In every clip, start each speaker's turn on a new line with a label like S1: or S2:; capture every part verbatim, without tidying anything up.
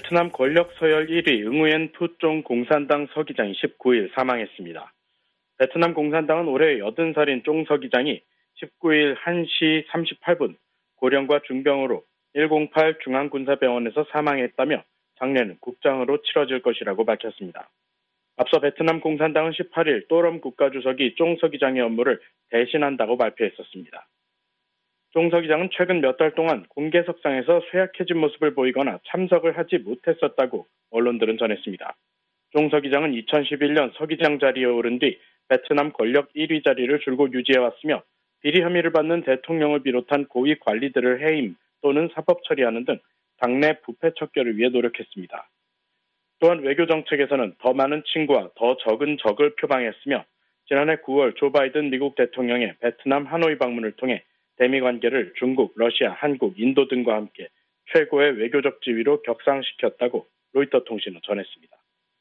S1: 베트남 권력 서열 일 위 응우엔 투종 공산당 서기장이 십구 일 사망했습니다. 베트남 공산당은 올해 여든 살인 쫑 서기장이 십구 일 한 시 삼십팔 분 고령과 중병으로 일공팔 중앙군사병원에서 사망했다며 장례는 국장으로 치러질 것이라고 밝혔습니다. 앞서 베트남 공산당은 십팔 일 또럼 국가주석이 쫑 서기장의 업무를 대신한다고 발표했었습니다. 쫑 서기장은 최근 몇 달 동안 공개석상에서 쇠약해진 모습을 보이거나 참석을 하지 못했었다고 언론들은 전했습니다. 쫑 서기장은 이천십일 년 서기장 자리에 오른 뒤 베트남 권력 일 위 자리를 줄곧 유지해왔으며 비리 혐의를 받는 대통령을 비롯한 고위 관리들을 해임 또는 사법 처리하는 등 당내 부패 척결을 위해 노력했습니다. 또한 외교정책에서는 더 많은 친구와 더 적은 적을 표방했으며 지난해 구월 조 바이든 미국 대통령의 베트남 하노이 방문을 통해 대미 관계를 중국, 러시아, 한국, 인도 등과 함께 최고의 외교적 지위로 격상시켰다고 로이터 통신은 전했습니다.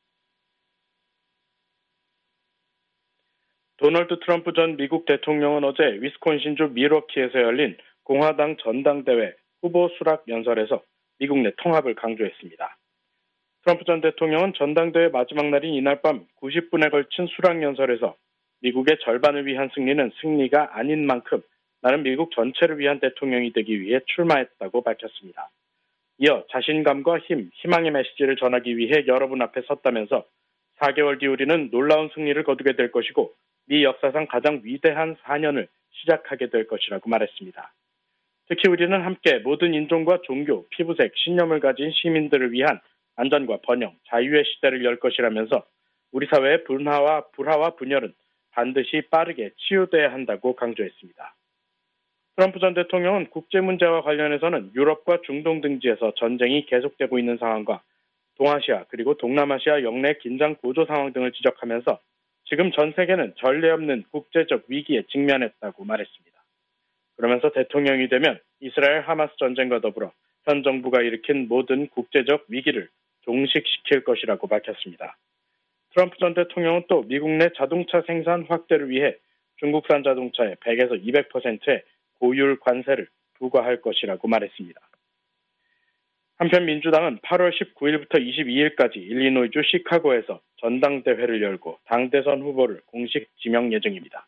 S1: 도널드 트럼프 전 미국 대통령은 어제 위스콘신주 밀워키에서 열린 공화당 전당대회 후보 수락 연설에서 미국 내 통합을 강조했습니다. 트럼프 전 대통령은 전당대회 마지막 날인 이날 밤 구십 분에 걸친 수락 연설에서 미국의 절반을 위한 승리는 승리가 아닌 만큼 나는 미국 전체를 위한 대통령이 되기 위해 출마했다고 밝혔습니다. 이어 자신감과 힘, 희망의 메시지를 전하기 위해 여러분 앞에 섰다면서 사 개월 뒤 우리는 놀라운 승리를 거두게 될 것이고 미 역사상 가장 위대한 사 년을 시작하게 될 것이라고 말했습니다. 특히 우리는 함께 모든 인종과 종교, 피부색, 신념을 가진 시민들을 위한 안전과 번영, 자유의 시대를 열 것이라면서 우리 사회의 분화와 불화와 분열은 반드시 빠르게 치유돼야 한다고 강조했습니다. 트럼프 전 대통령은 국제 문제와 관련해서는 유럽과 중동 등지에서 전쟁이 계속되고 있는 상황과 동아시아 그리고 동남아시아 영내 긴장 고조 상황 등을 지적하면서 지금 전 세계는 전례 없는 국제적 위기에 직면했다고 말했습니다. 그러면서 대통령이 되면 이스라엘 하마스 전쟁과 더불어 현 정부가 일으킨 모든 국제적 위기를 종식시킬 것이라고 밝혔습니다. 트럼프 전 대통령은 또 미국 내 자동차 생산 확대를 위해 중국산 자동차의 백에서 이백 퍼센트의 고율 관세를 부과할 것이라고 말했습니다. 한편 민주당은 팔월 십구일부터 이십이일까지 일리노이주 시카고에서 전당대회를 열고 당대선 후보를 공식 지명 예정입니다.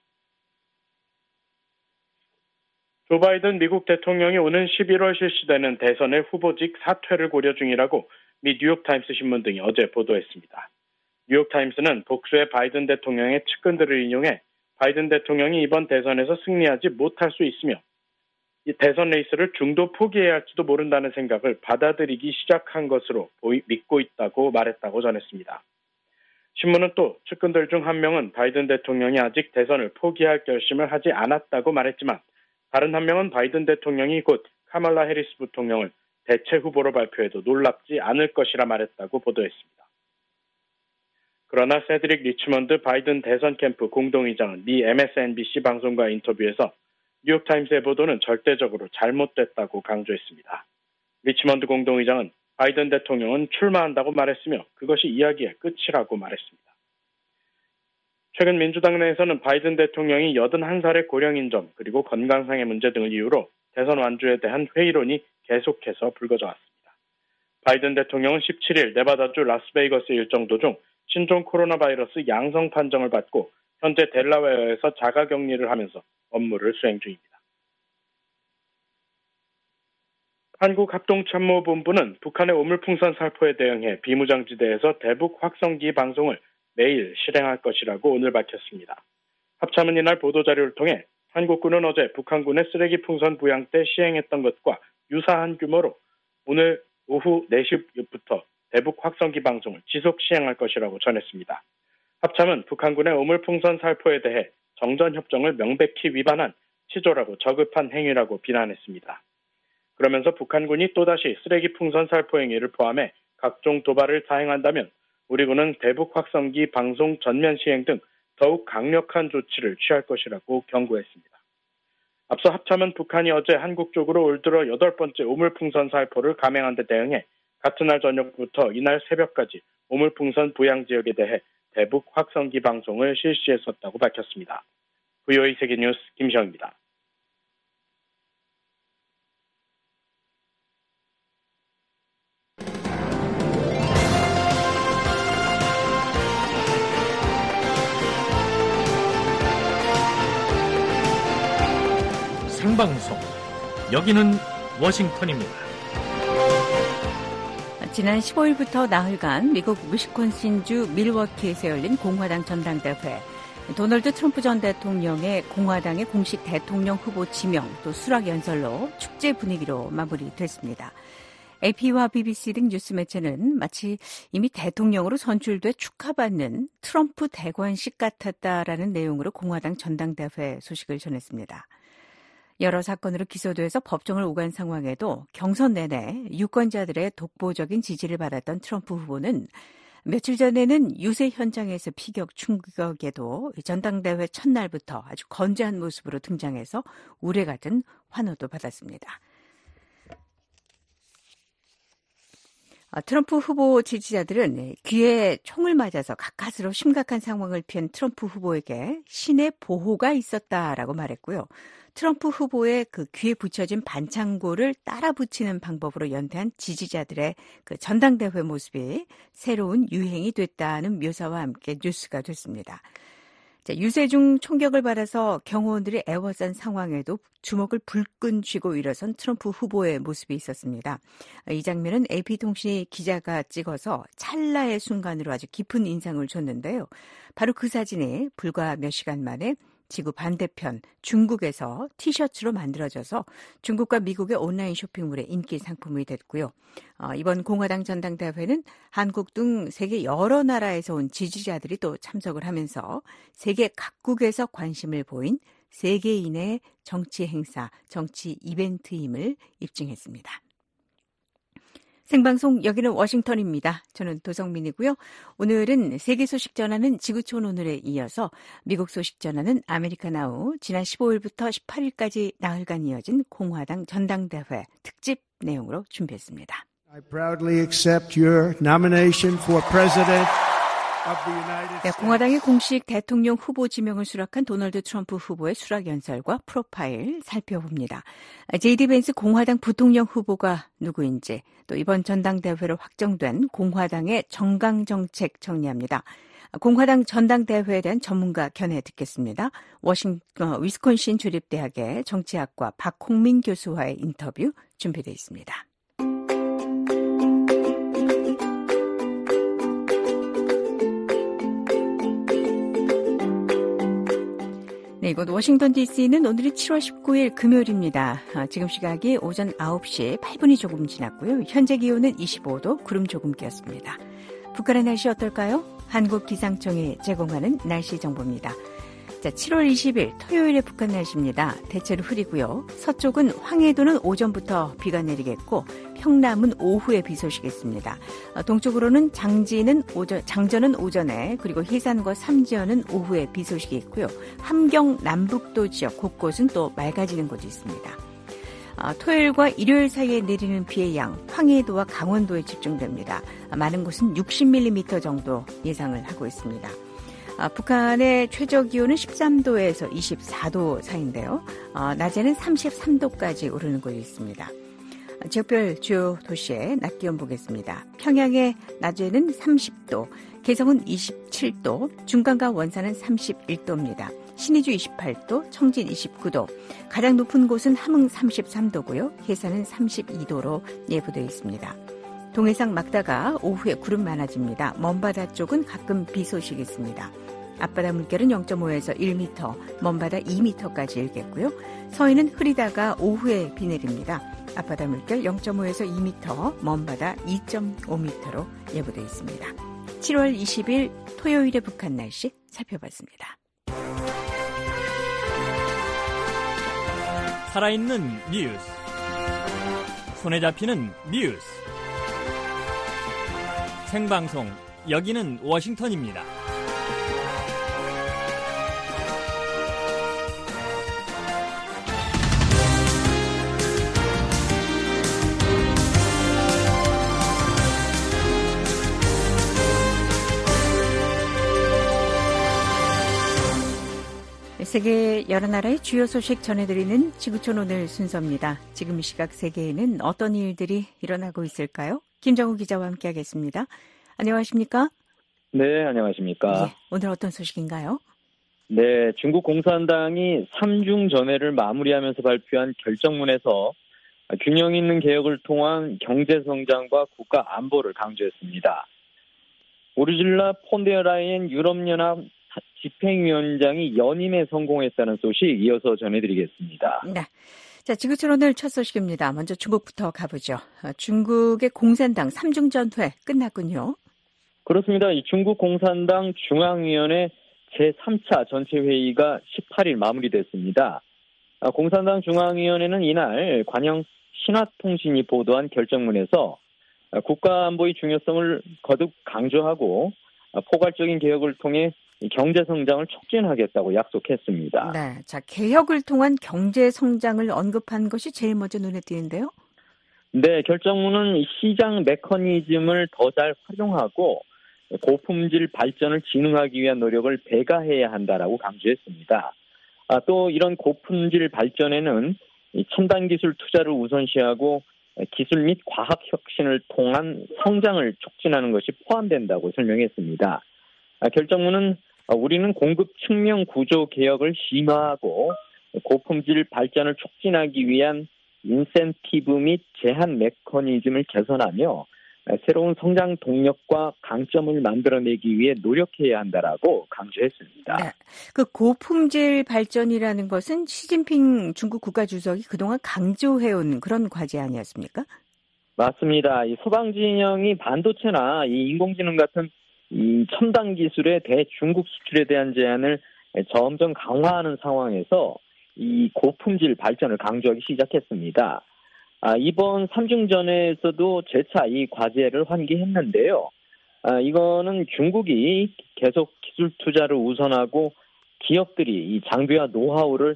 S1: 조 바이든 미국 대통령이 오는 십일월 실시되는 대선의 후보직 사퇴를 고려 중이라고 미 뉴욕타임스 신문 등이 어제 보도했습니다. 뉴욕타임스는 복수의 바이든 대통령의 측근들을 인용해 바이든 대통령이 이번 대선에서 승리하지 못할 수 있으며 이 대선 레이스를 중도 포기해야 할지도 모른다는 생각을 받아들이기 시작한 것으로 보이, 믿고 있다고 말했다고 전했습니다. 신문은 또 측근들 중 한 명은 바이든 대통령이 아직 대선을 포기할 결심을 하지 않았다고 말했지만 다른 한 명은 바이든 대통령이 곧 카말라 해리스 부통령을 대체 후보로 발표해도 놀랍지 않을 것이라 말했다고 보도했습니다. 그러나 세드릭 리치먼드 바이든 대선 캠프 공동의장은 미 엠에스엔비씨 방송과의 인터뷰에서 뉴욕타임스의 보도는 절대적으로 잘못됐다고 강조했습니다. 리치먼드 공동의장은 바이든 대통령은 출마한다고 말했으며 그것이 이야기의 끝이라고 말했습니다. 최근 민주당 내에서는 바이든 대통령이 여든한 살의 고령인 점 그리고 건강상의 문제 등을 이유로 대선 완주에 대한 회의론이 계속해서 불거져 왔습니다. 바이든 대통령은 십칠일 네바다주 라스베이거스 일정 도중 신종 코로나 바이러스 양성 판정을 받고 현재 델라웨어에서 자가격리를 하면서 업무를 수행 중입니다. 한국합동참모본부는 북한의 오물풍선 살포에 대응해 비무장지대에서 대북 확성기 방송을 매일 실행할 것이라고 오늘 밝혔습니다. 합참은 이날 보도자료를 통해 한국군은 어제 북한군의 쓰레기 풍선 부양 때 시행했던 것과 유사한 규모로 오늘 오후 네 시부터 대북 확성기 방송을 지속 시행할 것이라고 전했습니다. 합참은 북한군의 오물풍선 살포에 대해 정전협정을 명백히 위반한 치졸하고 저급한 행위라고 비난했습니다. 그러면서 북한군이 또다시 쓰레기 풍선 살포 행위를 포함해 각종 도발을 자행한다면 우리 군은 대북 확성기 방송 전면 시행 등 더욱 강력한 조치를 취할 것이라고 경고했습니다. 앞서 합참은 북한이 어제 한국 쪽으로 올 들어 여덟 번째 오물풍선 살포를 감행한 데 대응해 같은 날 저녁부터 이날 새벽까지 오물풍선 부양 지역에 대해 대북 확성기 방송을 실시했었다고 밝혔습니다. 브이오에이 세계뉴스 김시영입니다.
S2: 생방송. 여기는 워싱턴입니다.
S3: 지난 십오일부터 나흘간 미국 위스콘신주 밀워키에서 열린 공화당 전당대회, 도널드 트럼프 전 대통령의 공화당의 공식 대통령 후보 지명 또 수락 연설로 축제 분위기로 마무리됐습니다. 에이피와 비비씨 등 뉴스 매체는 마치 이미 대통령으로 선출돼 축하받는 트럼프 대관식 같았다라는 내용으로 공화당 전당대회 소식을 전했습니다. 여러 사건으로 기소돼서 법정을 오간 상황에도 경선 내내 유권자들의 독보적인 지지를 받았던 트럼프 후보는 며칠 전에는 유세 현장에서 피격 충격에도 전당대회 첫날부터 아주 건재한 모습으로 등장해서 우레 같은 환호도 받았습니다. 트럼프 후보 지지자들은 귀에 총을 맞아서 가까스로 심각한 상황을 피한 트럼프 후보에게 신의 보호가 있었다라고 말했고요. 트럼프 후보의 그 귀에 붙여진 반창고를 따라 붙이는 방법으로 연대한 지지자들의 그 전당대회 모습이 새로운 유행이 됐다는 묘사와 함께 뉴스가 됐습니다. 자, 유세 중 총격을 받아서 경호원들이 애워싼 상황에도 주먹을 불끈 쥐고 일어선 트럼프 후보의 모습이 있었습니다. 이 장면은 에이피통신이 기자가 찍어서 찰나의 순간으로 아주 깊은 인상을 줬는데요. 바로 그 사진이 불과 몇 시간 만에 지구 반대편 중국에서 티셔츠로 만들어져서 중국과 미국의 온라인 쇼핑몰의 인기 상품이 됐고요. 어, 이번 공화당 전당대회는 한국 등 세계 여러 나라에서 온 지지자들이 또 참석을 하면서 세계 각국에서 관심을 보인 세계인의 정치 행사, 정치 이벤트임을 입증했습니다. 생방송 여기는 워싱턴입니다. 저는 도성민이고요. 오늘은 세계 소식 전하는 지구촌 오늘에 이어서 미국 소식 전하는 아메리카 나우, 지난 십오일부터 십팔일까지 나흘간 이어진 공화당 전당대회 특집 내용으로 준비했습니다.
S4: I proudly accept your nomination for president.
S3: 네, 공화당의 공식 대통령 후보 지명을 수락한 도널드 트럼프 후보의 수락 연설과 프로파일 살펴봅니다. 제이디 벤스 공화당 부통령 후보가 누구인지, 또 이번 전당대회로 확정된 공화당의 정강정책 정리합니다. 공화당 전당대회에 대한 전문가 견해 듣겠습니다. 워싱턴 위스콘신 주립대학의 정치학과 박홍민 교수와의 인터뷰 준비되어 있습니다. 네, 이곳 워싱턴 디씨는 오늘이 칠월 십구일 금요일입니다. 아, 지금 시각이 오전 아홉시 팔분이 조금 지났고요. 현재 기온은 이십오도, 구름 조금 꼈습니다. 북한의 날씨 어떨까요? 한국기상청이 제공하는 날씨 정보입니다. 자, 칠월 이십일 토요일의 북한 날씨입니다. 대체로 흐리고요. 서쪽은 황해도는 오전부터 비가 내리겠고 평남은 오후에 비 소식있습니다. 동쪽으로는 장지는 오전, 장전은 오전에, 그리고 해산과 삼지연은 오후에 비 소식이 있고요. 함경 남북도 지역 곳곳은 또 맑아지는 곳이 있습니다. 토요일과 일요일 사이에 내리는 비의 양, 황해도와 강원도에 집중됩니다. 많은 곳은 육십 밀리미터 정도 예상을 하고 있습니다. 아, 북한의 최저 기온은 십삼도에서 이십사도 사이인데요. 아, 낮에는 삼십삼도까지 오르는 곳이 있습니다. 아, 지역별 주요 도시의 낮 기온 보겠습니다. 평양의 낮에는 삼십도, 개성은 이십칠도, 중간과 원산은 삼십일도입니다. 신의주 이십팔도, 청진 이십구도, 가장 높은 곳은 함흥 삼십삼도고요. 해산은 삼십이도로 예보되어 있습니다. 동해상 막다가 오후에 구름 많아집니다. 먼바다 쪽은 가끔 비 소식이 있습니다. 앞바다 물결은 영점오에서 일 미터, 먼바다 이 미터까지 일겠고요. 서해는 흐리다가 오후에 비 내립니다. 앞바다 물결 영점오에서 이 미터, 먼바다 이 점 오 미터로 예보되어 있습니다. 칠월 이십일 토요일의 북한 날씨 살펴봤습니다.
S2: 살아있는 뉴스, 손에 잡히는 뉴스, 생방송 여기는 워싱턴입니다.
S3: 세계 여러 나라의 주요 소식 전해드리는 지구촌 오늘 순서입니다. 지금 이 시각 세계에는 어떤 일들이 일어나고 있을까요? 김정우 기자와 함께하겠습니다. 안녕하십니까?
S5: 네, 안녕하십니까?
S3: 예, 오늘 어떤 소식인가요?
S5: 네, 중국 공산당이 삼중 전회를 마무리하면서 발표한 결정문에서 균형 있는 개혁을 통한 경제 성장과 국가 안보를 강조했습니다. 우르줄라 폰데어라이엔 유럽연합 집행위원장이 연임에 성공했다는 소식 이어서 전해드리겠습니다.
S3: 네. 자, 지구촌 오늘 첫 소식입니다. 먼저 중국부터 가보죠. 중국의 공산당 삼중 전회 끝났군요.
S5: 그렇습니다. 이 중국 공산당 중앙위원회 제삼 차 전체 회의가 십팔 일 마무리됐습니다. 공산당 중앙위원회는 이날 관영 신화통신이 보도한 결정문에서 국가안보의 중요성을 거듭 강조하고 포괄적인 개혁을 통해 경제 성장을 촉진하겠다고 약속했습니다.
S3: 네, 자 개혁을 통한 경제 성장을 언급한 것이 제일 먼저 눈에 띄는데요.
S5: 네, 결정문은 시장 메커니즘을 더 잘 활용하고 고품질 발전을 진흥하기 위한 노력을 배가해야 한다라고 강조했습니다. 아, 또 이런 고품질 발전에는 첨단 기술 투자를 우선시하고 기술 및 과학 혁신을 통한 성장을 촉진하는 것이 포함된다고 설명했습니다. 아, 결정문은 우리는 공급 측면 구조 개혁을 심화하고 고품질 발전을 촉진하기 위한 인센티브 및 제한 메커니즘을 개선하며 새로운 성장 동력과 강점을 만들어내기 위해 노력해야 한다라고 강조했습니다. 네.
S3: 그 고품질 발전이라는 것은 시진핑 중국 국가주석이 그동안 강조해온 그런 과제 아니었습니까?
S5: 맞습니다. 이 서방 진영이 반도체나 이 인공지능 같은 이 첨단 기술의 대중국 수출에 대한 제한을 점점 강화하는 상황에서 이 고품질 발전을 강조하기 시작했습니다. 아, 이번 삼중전회에서도 재차 이 과제를 환기했는데요. 아, 이거는 중국이 계속 기술 투자를 우선하고 기업들이 이 장비와 노하우를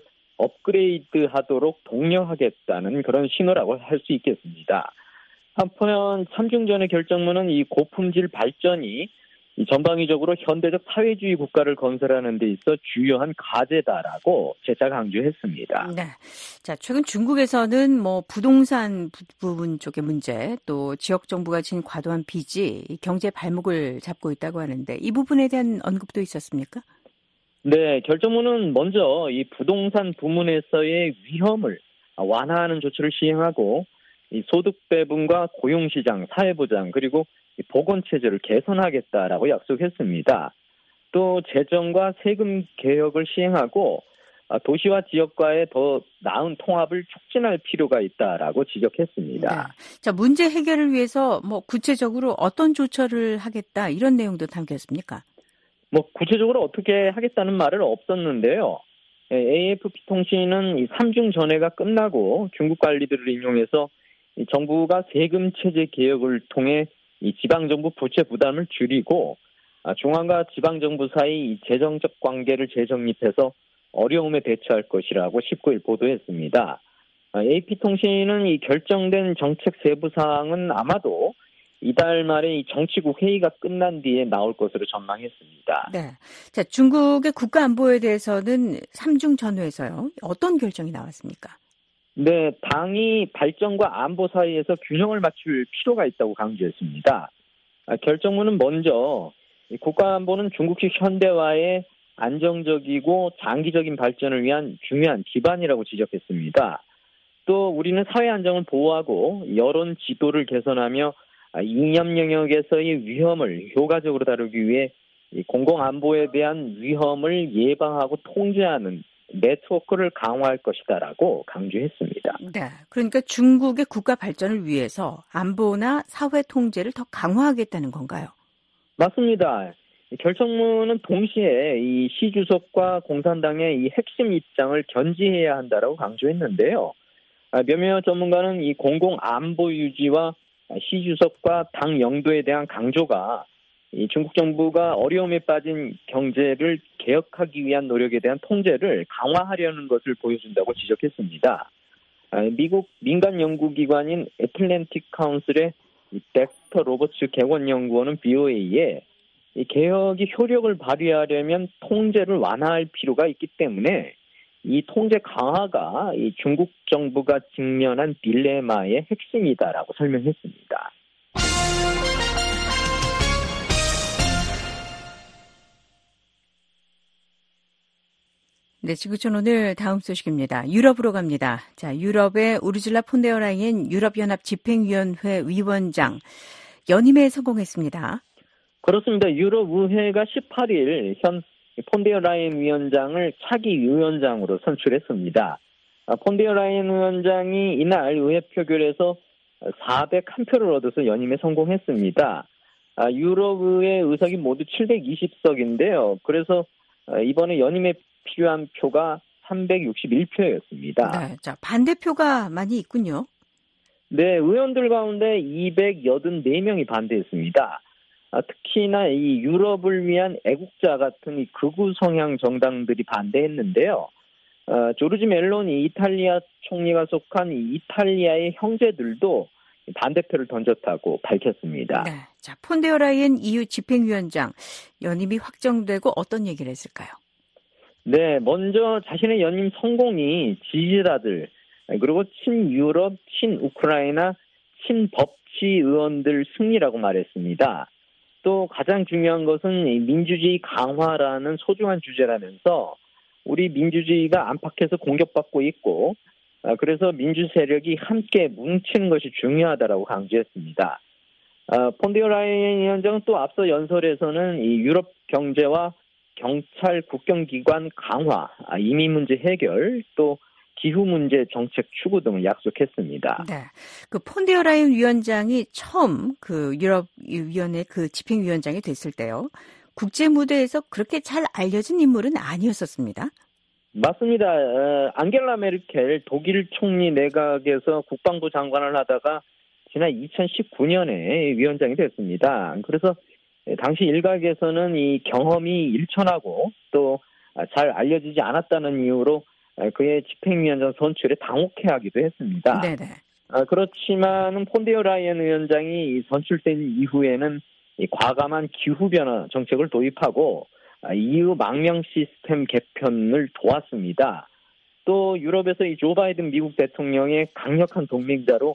S5: 업그레이드하도록 독려하겠다는 그런 신호라고 할 수 있겠습니다. 한편 삼중전회 결정문은 이 고품질 발전이 이 전방위적으로 현대적 사회주의 국가를 건설하는 데 있어 주요한 과제다라고 재차 강조했습니다.
S3: 네. 자, 최근 중국에서는 뭐 부동산 부, 부분 쪽의 문제, 또 지역 정부가 진 과도한 빚이 경제 발목을 잡고 있다고 하는데 이 부분에 대한 언급도 있었습니까?
S5: 네, 결정문은 먼저 이 부동산 부문에서의 위험을 완화하는 조치를 시행하고 이 소득 배분과 고용시장, 사회보장 그리고 보건체제를 개선하겠다라고 약속했습니다. 또 재정과 세금 개혁을 시행하고 도시와 지역과의 더 나은 통합을 촉진할 필요가 있다라고 지적했습니다.
S3: 네. 자, 문제 해결을 위해서 뭐 구체적으로 어떤 조처를 하겠다 이런 내용도 담겼습니까?
S5: 뭐 구체적으로 어떻게 하겠다는 말은 없었는데요. 에이에프피 통신은 이 삼중 전회가 끝나고 중국 관리들을 인용해서 이 정부가 세금 체제 개혁을 통해 이 지방정부 부채 부담을 줄이고 중앙과 지방정부 사이 재정적 관계를 재정립해서 어려움에 대처할 것이라고 십구 일 보도했습니다. 에이피통신은 이 결정된 정책 세부 사항은 아마도 이달 말에 이 정치국 회의가 끝난 뒤에 나올 것으로 전망했습니다.
S3: 네. 자, 중국의 국가 안보에 대해서는 삼중 전회에서요. 어떤 결정이 나왔습니까?
S5: 네, 당이 발전과 안보 사이에서 균형을 맞출 필요가 있다고 강조했습니다. 아, 결정문은 먼저 국가 안보는 중국식 현대화의 안정적이고 장기적인 발전을 위한 중요한 기반이라고 지적했습니다. 또 우리는 사회 안정을 보호하고 여론 지도를 개선하며 이념 영역에서의 위험을 효과적으로 다루기 위해 공공 안보에 대한 위험을 예방하고 통제하는 네트워크를 강화할 것이다라고 강조했습니다.
S3: 네, 그러니까 중국의 국가 발전을 위해서 안보나 사회 통제를 더 강화하겠다는 건가요? 맞습니다.
S5: 결정문은 동시에 이 시 주석과 공산당의 이 핵심 입장을 견지해야 한다라고 강조했는데요. 몇몇 전문가는 이 공공 안보 유지와 시 주석과 당 영도에 대한 강조가 이 중국 정부가 어려움에 빠진 경제를 개혁하기 위한 노력에 대한 통제를 강화하려는 것을 보여준다고 지적했습니다. 미국 민간 연구기관인 애틀랜틱 카운슬의 덱스터 로버츠 객원연구원은 비오에이에 이 개혁이 효력을 발휘하려면 통제를 완화할 필요가 있기 때문에 이 통제 강화가 이 중국 정부가 직면한 딜레마의 핵심이다라고 설명했습니다.
S3: 네, 지구촌 오늘 다음 소식입니다. 유럽으로 갑니다. 자, 유럽의 우르줄라 폰데어라이엔 유럽연합 집행위원회 위원장 연임에 성공했습니다.
S5: 그렇습니다. 유럽의회가 십팔 일 현 폰데어라이엔 위원장을 차기 위원장으로 선출했습니다. 폰데어라이엔 위원장이 이날 의회 표결에서 사백일 표를 얻어서 연임에 성공했습니다. 유럽의회 의석이 모두 칠백이십 석인데요. 그래서 이번에 연임에 필요한 표가 삼백육십일 표였습니다.
S3: 네, 자, 반대표가 많이 있군요.
S5: 네, 의원들 가운데 이백팔십사 명이 반대했습니다. 특히나 이 유럽을 위한 애국자 같은 이 극우 성향 정당들이 반대했는데요. 어, 조르지 멜로니 이탈리아 총리가 속한 이 이탈리아의 형제들도 반대표를 던졌다고 밝혔습니다.
S3: 네, 자, 폰데어라이엔 이유 집행위원장 연임이 확정되고 어떤 얘기를 했을까요?
S5: 네, 먼저 자신의 연임 성공이 지지자들 그리고 친유럽, 친우크라이나, 친법치 의원들 승리라고 말했습니다. 또 가장 중요한 것은 민주주의 강화라는 소중한 주제라면서 우리 민주주의가 안팎에서 공격받고 있고 그래서 민주 세력이 함께 뭉치는 것이 중요하다라고 강조했습니다. 폰데어라이엔 위원장은 또 앞서 연설에서는 이 유럽 경제와 경찰 국경기관 강화, 이민 문제 해결, 또 기후 문제 정책 추구 등을 약속했습니다.
S3: 네, 그 폰데어라이엔 위원장이 처음 그 유럽 위원회 그 집행위원장이 됐을 때요, 국제 무대에서 그렇게 잘 알려진 인물은 아니었었습니다.
S5: 맞습니다. 어, 안겔라 메르켈 독일 총리 내각에서 국방부 장관을 하다가 지난 이천십구 년에 위원장이 됐습니다. 그래서 당시 일각에서는 이 경험이 일천하고 또 잘 알려지지 않았다는 이유로 그의 집행위원장 선출에 당혹해하기도 했습니다.
S3: 네네.
S5: 아, 그렇지만은 폰데어라이엔 위원장이 선출된 이후에는 이 과감한 기후변화 정책을 도입하고 이유 망명 시스템 개편을 도왔습니다. 또 유럽에서 이 조 바이든 미국 대통령의 강력한 동맹자로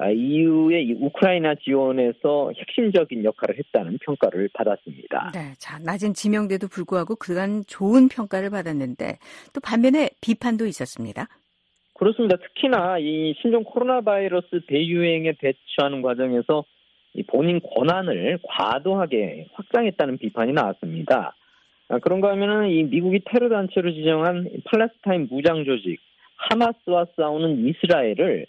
S5: 이유의 우크라이나 지원에서 핵심적인 역할을 했다는 평가를 받았습니다.
S3: 네, 자, 낮은 지명대도 불구하고 그간 좋은 평가를 받았는데 또 반면에 비판도 있었습니다.
S5: 그렇습니다. 특히나 이 신종 코로나 바이러스 대유행에 대처하는 과정에서 이 본인 권한을 과도하게 확장했다는 비판이 나왔습니다. 아, 그런가 하면은 이 미국이 테러 단체로 지정한 팔레스타인 무장 조직 하마스와 싸우는 이스라엘을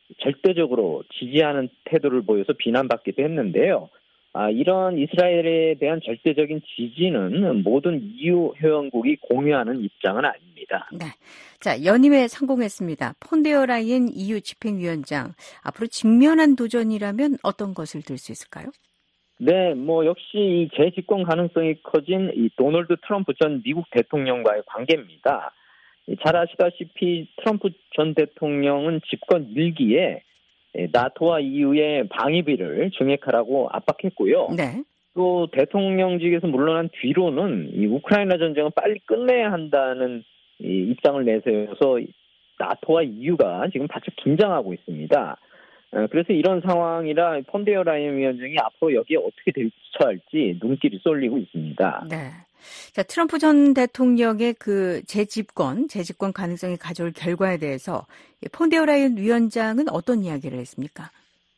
S5: 절대적으로 지지하는 태도를 보여서 비난받기도 했는데요. 아, 이런 이스라엘에 대한 절대적인 지지는 모든 이유 회원국이 공유하는 입장은 아닙니다.
S3: 네, 자, 연임에 성공했습니다. 폰데어라이엔 이유 집행위원장, 앞으로 직면한 도전이라면 어떤 것을 들 수 있을까요?
S5: 네, 뭐 역시 재집권 가능성이 커진 이 도널드 트럼프 전 미국 대통령과의 관계입니다. 잘 아시다시피 트럼프 전 대통령은 집권 일기에 나토와 이유의 방위비를 증액하라고 압박했고요.
S3: 네.
S5: 또 대통령직에서 물러난 뒤로는 이 우크라이나 전쟁을 빨리 끝내야 한다는 이 입장을 내세워서 나토와 이유가 지금 바짝 긴장하고 있습니다. 그래서 이런 상황이라 폰데어라이엔 위원장이 앞으로 여기에 어떻게 대처할지 눈길이 쏠리고 있습니다.
S3: 네. 자, 트럼프 전 대통령의 그 재집권, 재집권 가능성이 가져올 결과에 대해서 폰데어라이엔 위원장은 어떤 이야기를 했습니까?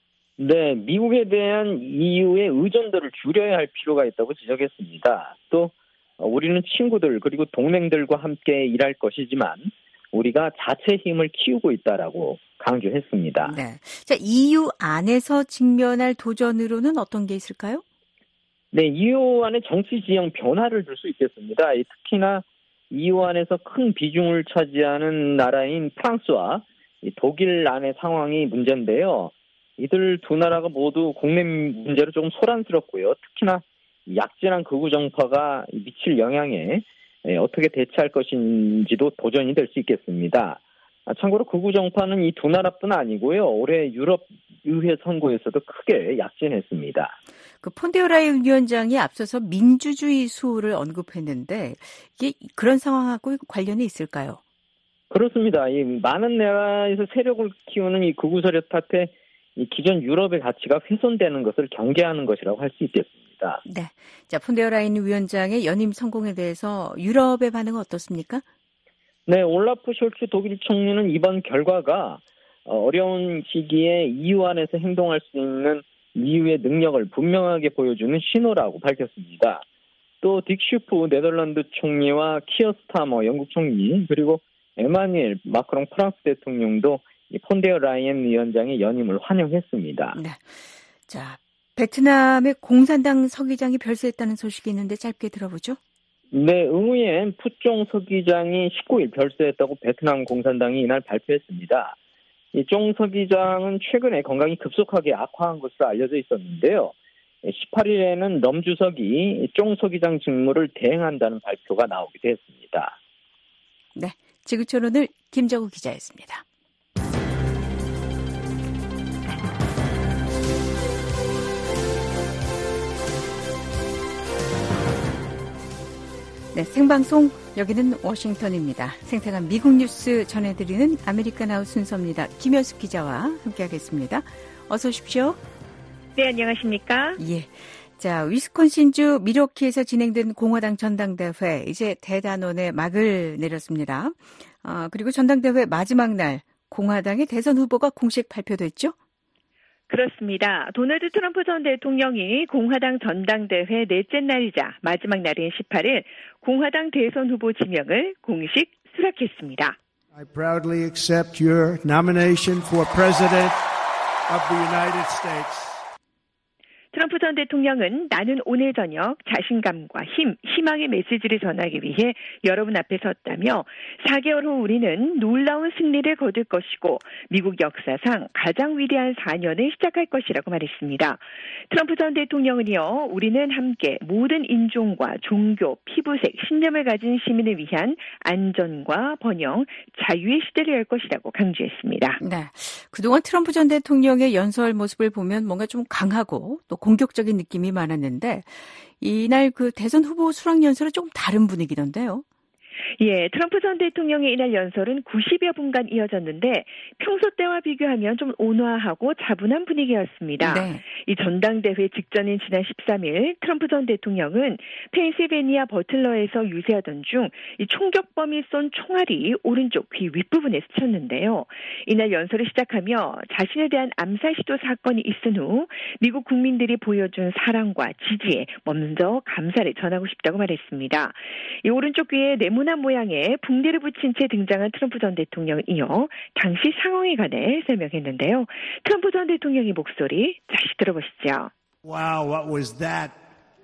S5: 네, 미국에 대한 이유의 의존도를 줄여야 할 필요가 있다고 지적했습니다. 또 우리는 친구들 그리고 동맹들과 함께 일할 것이지만 우리가 자체 힘을 키우고 있다라고 강조했습니다.
S3: 네. 자, 이유 안에서 직면할 도전으로는 어떤 게 있을까요?
S5: 네, 이유 안에 정치 지형 변화를 줄 수 있겠습니다. 특히나 이유 안에서 큰 비중을 차지하는 나라인 프랑스와 독일 안의 상황이 문제인데요. 이들 두 나라가 모두 국내 문제로 조금 소란스럽고요. 특히나 약진한 극우 정파가 미칠 영향에 어떻게 대처할 것인지도 도전이 될 수 있겠습니다. 참고로 극우 정파는 이 두 나라뿐 아니고요. 올해 유럽 의회 선거에서도 크게 약진했습니다.
S3: 그 폰데어라이엔 위원장이 앞서서 민주주의 수호를 언급했는데 이게 그런 상황하고 관련이 있을까요?
S5: 그렇습니다. 이 많은 나라에서 세력을 키우는 이 극우 세력 탓에 이 기존 유럽의 가치가 훼손되는 것을 경계하는 것이라고 할 수 있겠습니다.
S3: 네. 자, 폰데어라이엔 위원장의 연임 성공에 대해서 유럽의 반응은 어떻습니까?
S5: 네, 올라프 숄츠 독일 총리는 이번 결과가 어려운 시기에 이유 안에서 행동할 수 있는 이유의 능력을 분명하게 보여주는 신호라고 밝혔습니다. 또 딕 슈프 네덜란드 총리와 키어 스타머 영국 총리 그리고 에마뉴엘 마크롱 프랑스 대통령도 폰데어 라이엔 위원장의 연임을 환영했습니다.
S3: 네. 자, 베트남의 공산당 서기장이 별세했다는 소식이 있는데 짧게 들어보죠.
S5: 네, 응우엔 푸쫑 서기장이 십구 일 별세했다고 베트남 공산당이 이날 발표했습니다. 이 쫑 서기장은 최근에 건강이 급속하게 악화한 것으로 알려져 있었는데요. 십팔 일에는 럼 주석이 쫑 서기장 직무를 대행한다는 발표가 나오기도 했습니다.
S3: 네, 지구촌 오늘 김정우 기자였습니다. 네, 생방송 여기는 워싱턴입니다. 생생한 미국 뉴스 전해드리는 아메리칸 아웃 순서입니다. 김현숙 기자와 함께하겠습니다. 어서 오십시오.
S6: 네, 안녕하십니까?
S3: 예. 자, 위스콘신주 미러키에서 진행된 공화당 전당대회 이제 대단원의 막을 내렸습니다. 어, 그리고 전당대회 마지막 날 공화당의 대선 후보가 공식 발표됐죠?
S6: 그렇습니다. 도널드 트럼프 전 대통령이 공화당 전당대회 넷째 날이자 마지막 날인 십팔 일 공화당 대선 후보 지명을 공식 수락했습니다.
S4: I proudly accept your nomination for President of the United States.
S6: 트럼프 전 대통령은 나는 오늘 저녁 자신감과 힘, 희망의 메시지를 전하기 위해 여러분 앞에 섰다며 사 개월 후 우리는 놀라운 승리를 거둘 것이고 미국 역사상 가장 위대한 사 년을 시작할 것이라고 말했습니다. 트럼프 전 대통령은요, 우리는 함께 모든 인종과 종교, 피부색, 신념을 가진 시민을 위한 안전과 번영, 자유의 시대를 열 것이라고 강조했습니다.
S3: 네, 그동안 트럼프 전 대통령의 연설 모습을 보면 뭔가 좀 강하고 또 공격적인 느낌이 많았는데 이날 그 대선 후보 수락 연설은 조금 다른 분위기던데요.
S6: 예, 트럼프 전 대통령의 이날 연설은 구십여 분간 이어졌는데 평소 때와 비교하면 좀 온화하고 차분한 분위기였습니다.
S3: 네.
S6: 이 전당대회 직전인 지난 십삼 일 트럼프 전 대통령은 펜실베니아 버틀러에서 유세하던 중 이 총격범이 쏜 총알이 오른쪽 귀 윗부분에 스쳤는데요. 이날 연설을 시작하며 자신에 대한 암살 시도 사건이 있은 후 미국 국민들이 보여준 사랑과 지지에 먼저 감사를 전하고 싶다고 말했습니다. 이 오른쪽 귀에 네모난 모양의 붕대를 붙인 채 등장한 트럼프 전 대통령은 이어 당시 상황에 관해 설명했는데요. 트럼프 전 대통령의 목소리 다시 들어보시죠.
S4: Wow, what was that?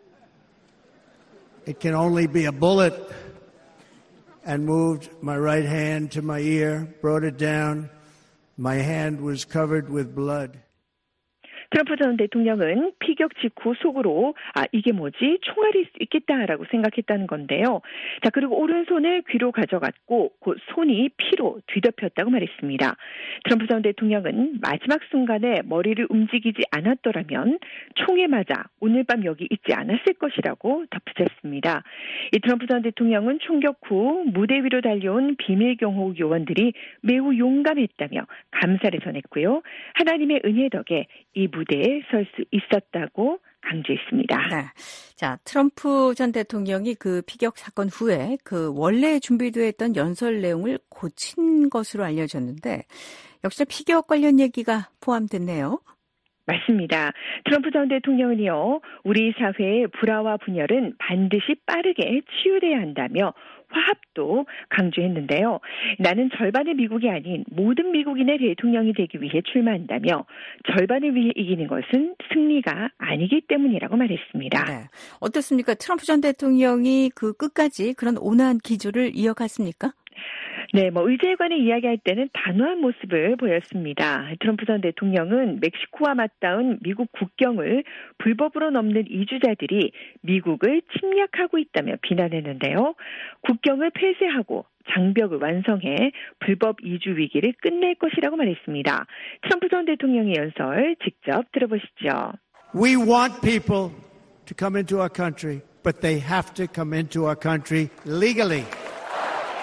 S4: It can only be a bullet. And moved my right hand to my ear, brought it down. My hand was covered with blood.
S6: 트럼프 전 대통령은 피격 직후 속으로 아 이게 뭐지? 총알이 있겠다라고 생각했다는 건데요. 자, 그리고 오른손을 귀로 가져갔고 그 손이 피로 뒤덮였다고 말했습니다. 트럼프 전 대통령은 마지막 순간에 머리를 움직이지 않았더라면 총에 맞아 오늘 밤 여기 있지 않았을 것이라고 덧붙였습니다. 이 트럼프 전 대통령은 총격 후 무대 위로 달려온 비밀경호 요원들이 매우 용감했다며 감사를 전했고요. 하나님의 은혜 덕에 이 무대에 설 수 있었다고 강조했습니다.
S3: 네. 자, 트럼프 전 대통령이 그 피격 사건 후에 그 원래 준비되어 있던 연설 내용을 고친 것으로 알려졌는데 역시 피격 관련 얘기가 포함됐네요.
S6: 맞습니다. 트럼프 전 대통령은요, 우리 사회의 불화와 분열은 반드시 빠르게 치유돼야 한다며 화합도 강조했는데요. 나는 절반의 미국이 아닌 모든 미국인의 대통령이 되기 위해 출마한다며 절반을 위해 이기는 것은 승리가 아니기 때문이라고 말했습니다.
S3: 네. 어떻습니까? 트럼프 전 대통령이 그 끝까지 그런 온화한 기조를 이어갔습니까?
S6: 네, 뭐 의제에 관해 이야기할 때는 단호한 모습을 보였습니다. 트럼프 전 대통령은 멕시코와 맞닿은 미국 국경을 불법으로 넘는 이주자들이 미국을 침략하고 있다며 비난했는데요. 국경을 폐쇄하고 장벽을 완성해 불법 이주 위기를 끝낼 것이라고 말했습니다. 트럼프 전 대통령의 연설 직접 들어보시죠.
S4: We want people to come into our country, but they have to come into our country legally.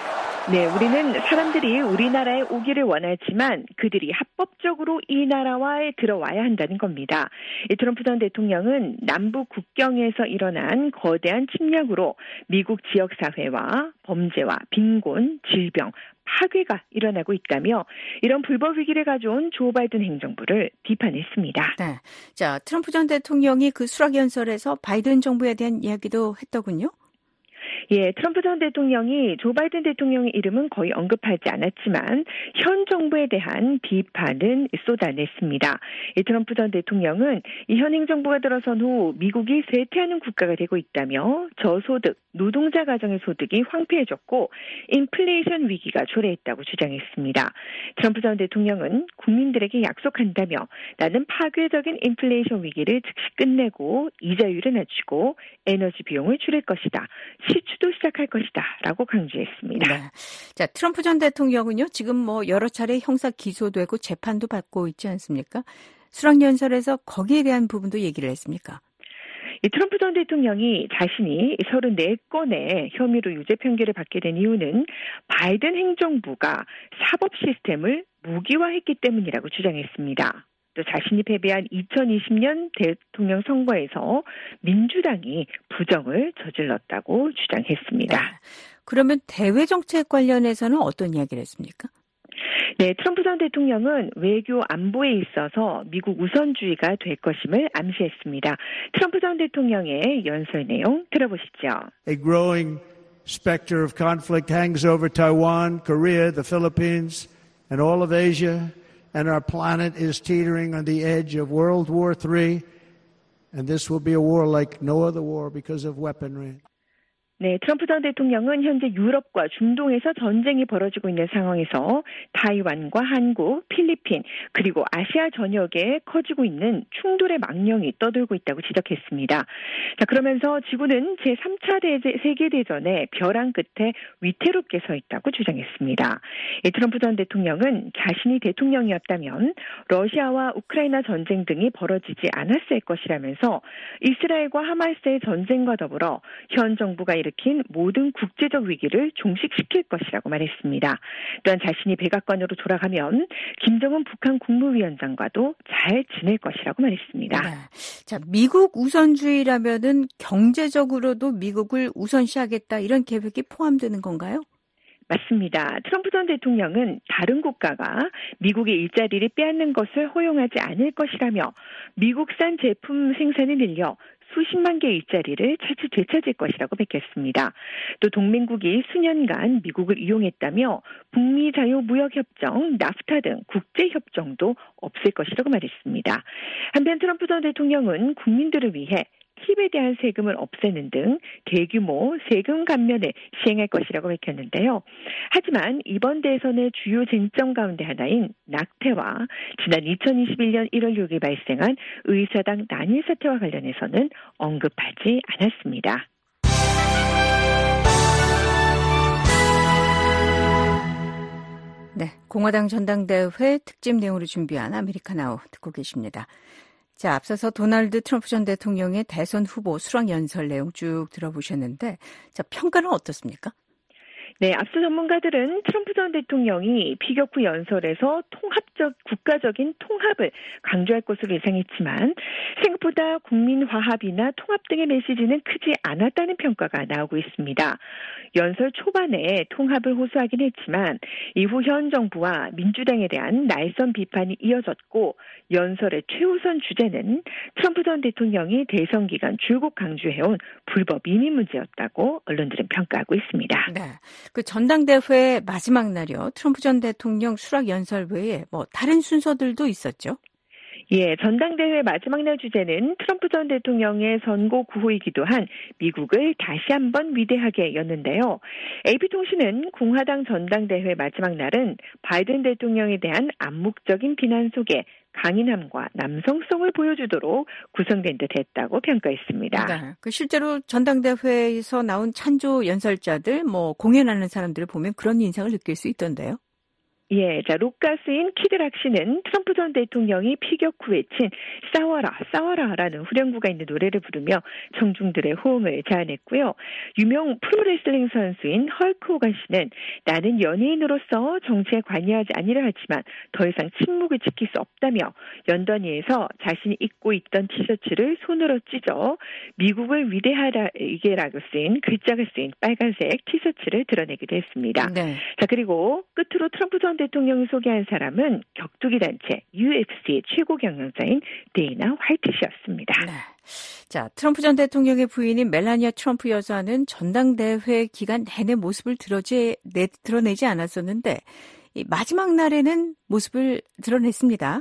S6: 네, 우리는 사람들이 우리나라에 오기를 원하지만 그들이 합법적으로 이 나라에 들어와야 한다는 겁니다. 트럼프 전 대통령은 남북 국경에서 일어난 거대한 침략으로 미국 지역사회와 범죄와 빈곤, 질병, 파괴가 일어나고 있다며 이런 불법 위기를 가져온 조 바이든 행정부를 비판했습니다.
S3: 네, 자 트럼프 전 대통령이 그 수락연설에서 바이든 정부에 대한 이야기도 했더군요.
S6: 예, 트럼프 전 대통령이 조 바이든 대통령의 이름은 거의 언급하지 않았지만 현 정부에 대한 비판은 쏟아냈습니다. 이 트럼프 전 대통령은 이 현 행정부가 들어선 후 미국이 쇠퇴하는 국가가 되고 있다며 저소득, 노동자 가정의 소득이 황폐해졌고 인플레이션 위기가 초래했다고 주장했습니다. 트럼프 전 대통령은 국민들에게 약속한다며 나는 파괴적인 인플레이션 위기를 즉시 끝내고 이자율을 낮추고 에너지 비용을 줄일 것이다. 시추도 시작할 것이다. 라고 강조했습니다. 네.
S3: 자, 트럼프 전 대통령은요, 지금 뭐 여러 차례 형사 기소되고 재판도 받고 있지 않습니까? 수락연설에서 거기에 대한 부분도 얘기를 했습니까?
S6: 이 트럼프 전 대통령이 자신이 서른네 건의 혐의로 유죄 판결을 받게 된 이유는 바이든 행정부가 사법 시스템을 무기화했기 때문이라고 주장했습니다. 또 자신이 패배한 이천이십 년 대통령 선거에서 민주당이 부정을 저질렀다고 주장했습니다.
S3: 네. 그러면 대외 정책 관련해서는 어떤 이야기를 했습니까?
S6: 네, 트럼프 전 대통령은 외교 안보에 있어서 미국 우선주의가 될 것임을 암시했습니다. 트럼프 전 대통령의 연설 내용 들어보시죠.
S4: A growing specter of conflict hangs over Taiwan, Korea, the Philippines, and all of Asia. And our planet is teetering on the edge of World War three. And this will be a war like no other war because of weaponry.
S6: 네, 트럼프 전 대통령은 현재 유럽과 중동에서 전쟁이 벌어지고 있는 상황에서 타이완과 한국, 필리핀, 그리고 아시아 전역에 커지고 있는 충돌의 망령이 떠돌고 있다고 지적했습니다. 자, 그러면서 지구는 제삼 차 대제, 세계대전의 벼랑 끝에 위태롭게 서 있다고 주장했습니다. 이 트럼프 전 대통령은 자신이 대통령이었다면 러시아와 우크라이나 전쟁 등이 벌어지지 않았을 것이라면서 이스라엘과 하마스의 전쟁과 더불어 현 정부가 일으킨 모든 국제적 위기를 종식시킬 것이라고 말했습니다. 또한 자신이 백악관으로 돌아가면 김정은 북한 국무위원장과도 잘 지낼 것이라고 말했습니다.
S3: 네. 자, 미국 우선주의라면은 경제적으로도 미국을 우선시하겠다 이런 계획이 포함되는 건가요?
S6: 맞습니다. 트럼프 전 대통령은 다른 국가가 미국의 일자리를 빼앗는 것을 허용하지 않을 것이라며 미국산 제품 생산을 늘려 수십만 개의 일자리를 차질 되찾을 것이라고 밝혔습니다. 또 동맹국이 수년간 미국을 이용했다며 북미 자유무역협정, 나프타 등 국제협정도 없을 것이라고 말했습니다. 한편 트럼프 전 대통령은 국민들을 위해 팁에 대한 세금을 없애는 등 대규모 세금 감면을 시행할 것이라고 밝혔는데요. 하지만 이번 대선의 주요 쟁점 가운데 하나인 낙태와 지난 이천이십일 년 일월 육일 발생한 의사당 난일 사태와 관련해서는 언급하지 않았습니다.
S3: 네, 공화당 전당대회 특집 내용으로 준비한 아메리카나우 듣고 계십니다. 자, 앞서서 도널드 트럼프 전 대통령의 대선 후보 수락 연설 내용 쭉 들어보셨는데, 자, 평가는 어떻습니까?
S6: 네, 앞서 전문가들은 트럼프 전 대통령이 피격 후 연설에서 통합적, 국가적인 통합을 강조할 것으로 예상했지만 생각보다 국민 화합이나 통합 등의 메시지는 크지 않았다는 평가가 나오고 있습니다. 연설 초반에 통합을 호소하긴 했지만 이후 현 정부와 민주당에 대한 날선 비판이 이어졌고 연설의 최우선 주제는 트럼프 전 대통령이 대선 기간 줄곧 강조해온 불법 이민 문제였다고 언론들은 평가하고 있습니다.
S3: 네. 그 전당대회 마지막 날이요. 트럼프 전 대통령 수락 연설 외에 뭐 다른 순서들도 있었죠?
S6: 예, 전당대회 마지막 날 주제는 트럼프 전 대통령의 선거 구호이기도 한 미국을 다시 한번 위대하게 였는데요. 에이피통신은 공화당 전당대회 마지막 날은 바이든 대통령에 대한 암묵적인 비난 속에 강인함과 남성성을 보여주도록 구성된 듯 했다고 평가했습니다.
S3: 네, 그 실제로 전당대회에서 나온 찬조 연설자들, 뭐 공연하는 사람들을 보면 그런 인상을 느낄 수 있던데요.
S6: 예, 자, 록 가수인 키드락 씨는 트럼프 전 대통령이 피격 후 외친 싸워라, 싸워라라는 후렴구가 있는 노래를 부르며 청중들의 호응을 자아냈고요. 유명 프로레슬링 선수인 헐크 호건 씨는 나는 연예인으로서 정치에 관여하지 아니라 하지만 더 이상 침묵을 지킬 수 없다며 연던위에서 자신이 입고 있던 티셔츠를 손으로 찢어 미국을 위대하게라고 쓰인 글자가 쓰인 빨간색 티셔츠를 드러내기도 했습니다. 네. 자, 그리고 끝으로 트럼프 전 대통령이 소개한 사람은 격투기 단체 유에프씨의 최고 경영자인 데이나 화이트 씨였습니다. 네.
S3: 자, 트럼프 전 대통령의 부인인 멜라니아 트럼프 여사는 전당대회 기간 내내 모습을 드러지, 내, 드러내지 않았었는데 이 마지막 날에는 모습을 드러냈습니다.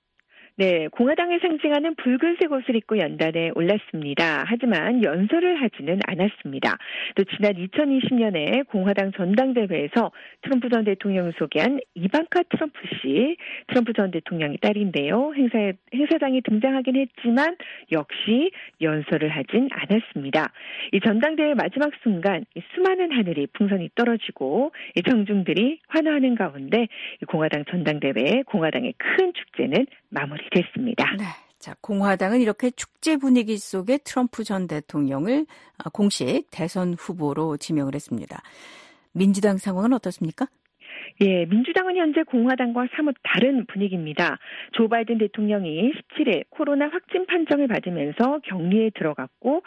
S6: 네, 공화당을 상징하는 붉은색 옷을 입고 연단에 올랐습니다. 하지만 연설을 하지는 않았습니다. 또 지난 이천이십 년에 공화당 전당대회에서 트럼프 전 대통령을 소개한 이반카 트럼프 씨, 트럼프 전 대통령의 딸인데요. 행사에, 행사장에 등장하긴 했지만 역시 연설을 하진 않았습니다. 이 전당대회 마지막 순간 수많은 하늘이 풍선이 떨어지고 이 청중들이 환호하는 가운데 공화당 전당대회, 공화당의 큰 축제는 마무리 됐습니다.
S3: 네. 자, 공화당은 이렇게 축제 분위기 속에 트럼프 전 대통령을 공식 대선 후보로 지명을 했습니다. 민주당 상황은 어떻습니까?
S6: 예, 민주당은 현재 공화당과 사뭇 다른 분위기입니다. 조 바이든 대통령이 십칠 일 코로나 확진 판정을 받으면서 격리에 들어갔고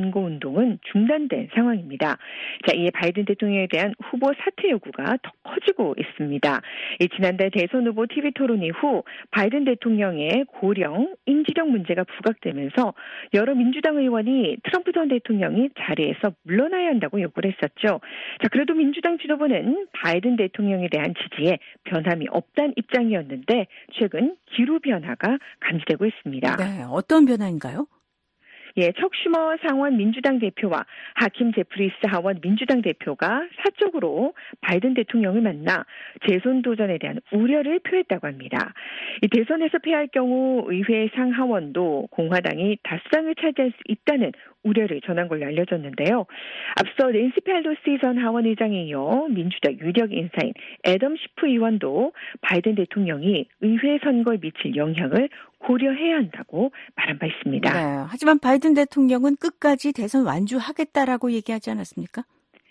S6: 선거운동은 중단된 상황입니다. 자, 이에 바이든 대통령에 대한 후보 사퇴 요구가 더 커지고 있습니다. 예, 지난달 대선 후보 티비 토론 이후 바이든 대통령의 고령, 인지력 문제가 부각되면서 여러 민주당 의원이 트럼프 전 대통령이 자리에서 물러나야 한다고 요구를 했었죠. 자, 그래도 민주당 지도부는 바이든 대통령에 대한 지지에 변함이 없다는 입장이었는데 최근 기류 변화가 감지되고 있습니다.
S3: 네, 어떤 변화인가요?
S6: 예, 척 슈머 상원 민주당 대표와 하킴 제프리스 하원 민주당 대표가 사적으로 바이든 대통령을 만나 재선 도전에 대한 우려를 표했다고 합니다. 이 대선에서 패할 경우 의회 상하원도 공화당이 다수당을 차지할 수 있다는 우려를 전한 걸로 알려졌는데요. 앞서 낸시 펠로시 전 하원 의장에 이어 민주당 유력 인사인 애덤 시프 의원도 바이든 대통령이 의회 선거에 미칠 영향을 고려해야 한다고 말한 바 있습니다.
S3: 네, 하지만 바이든 대통령은 끝까지 대선 완주하겠다라고 얘기하지 않았습니까?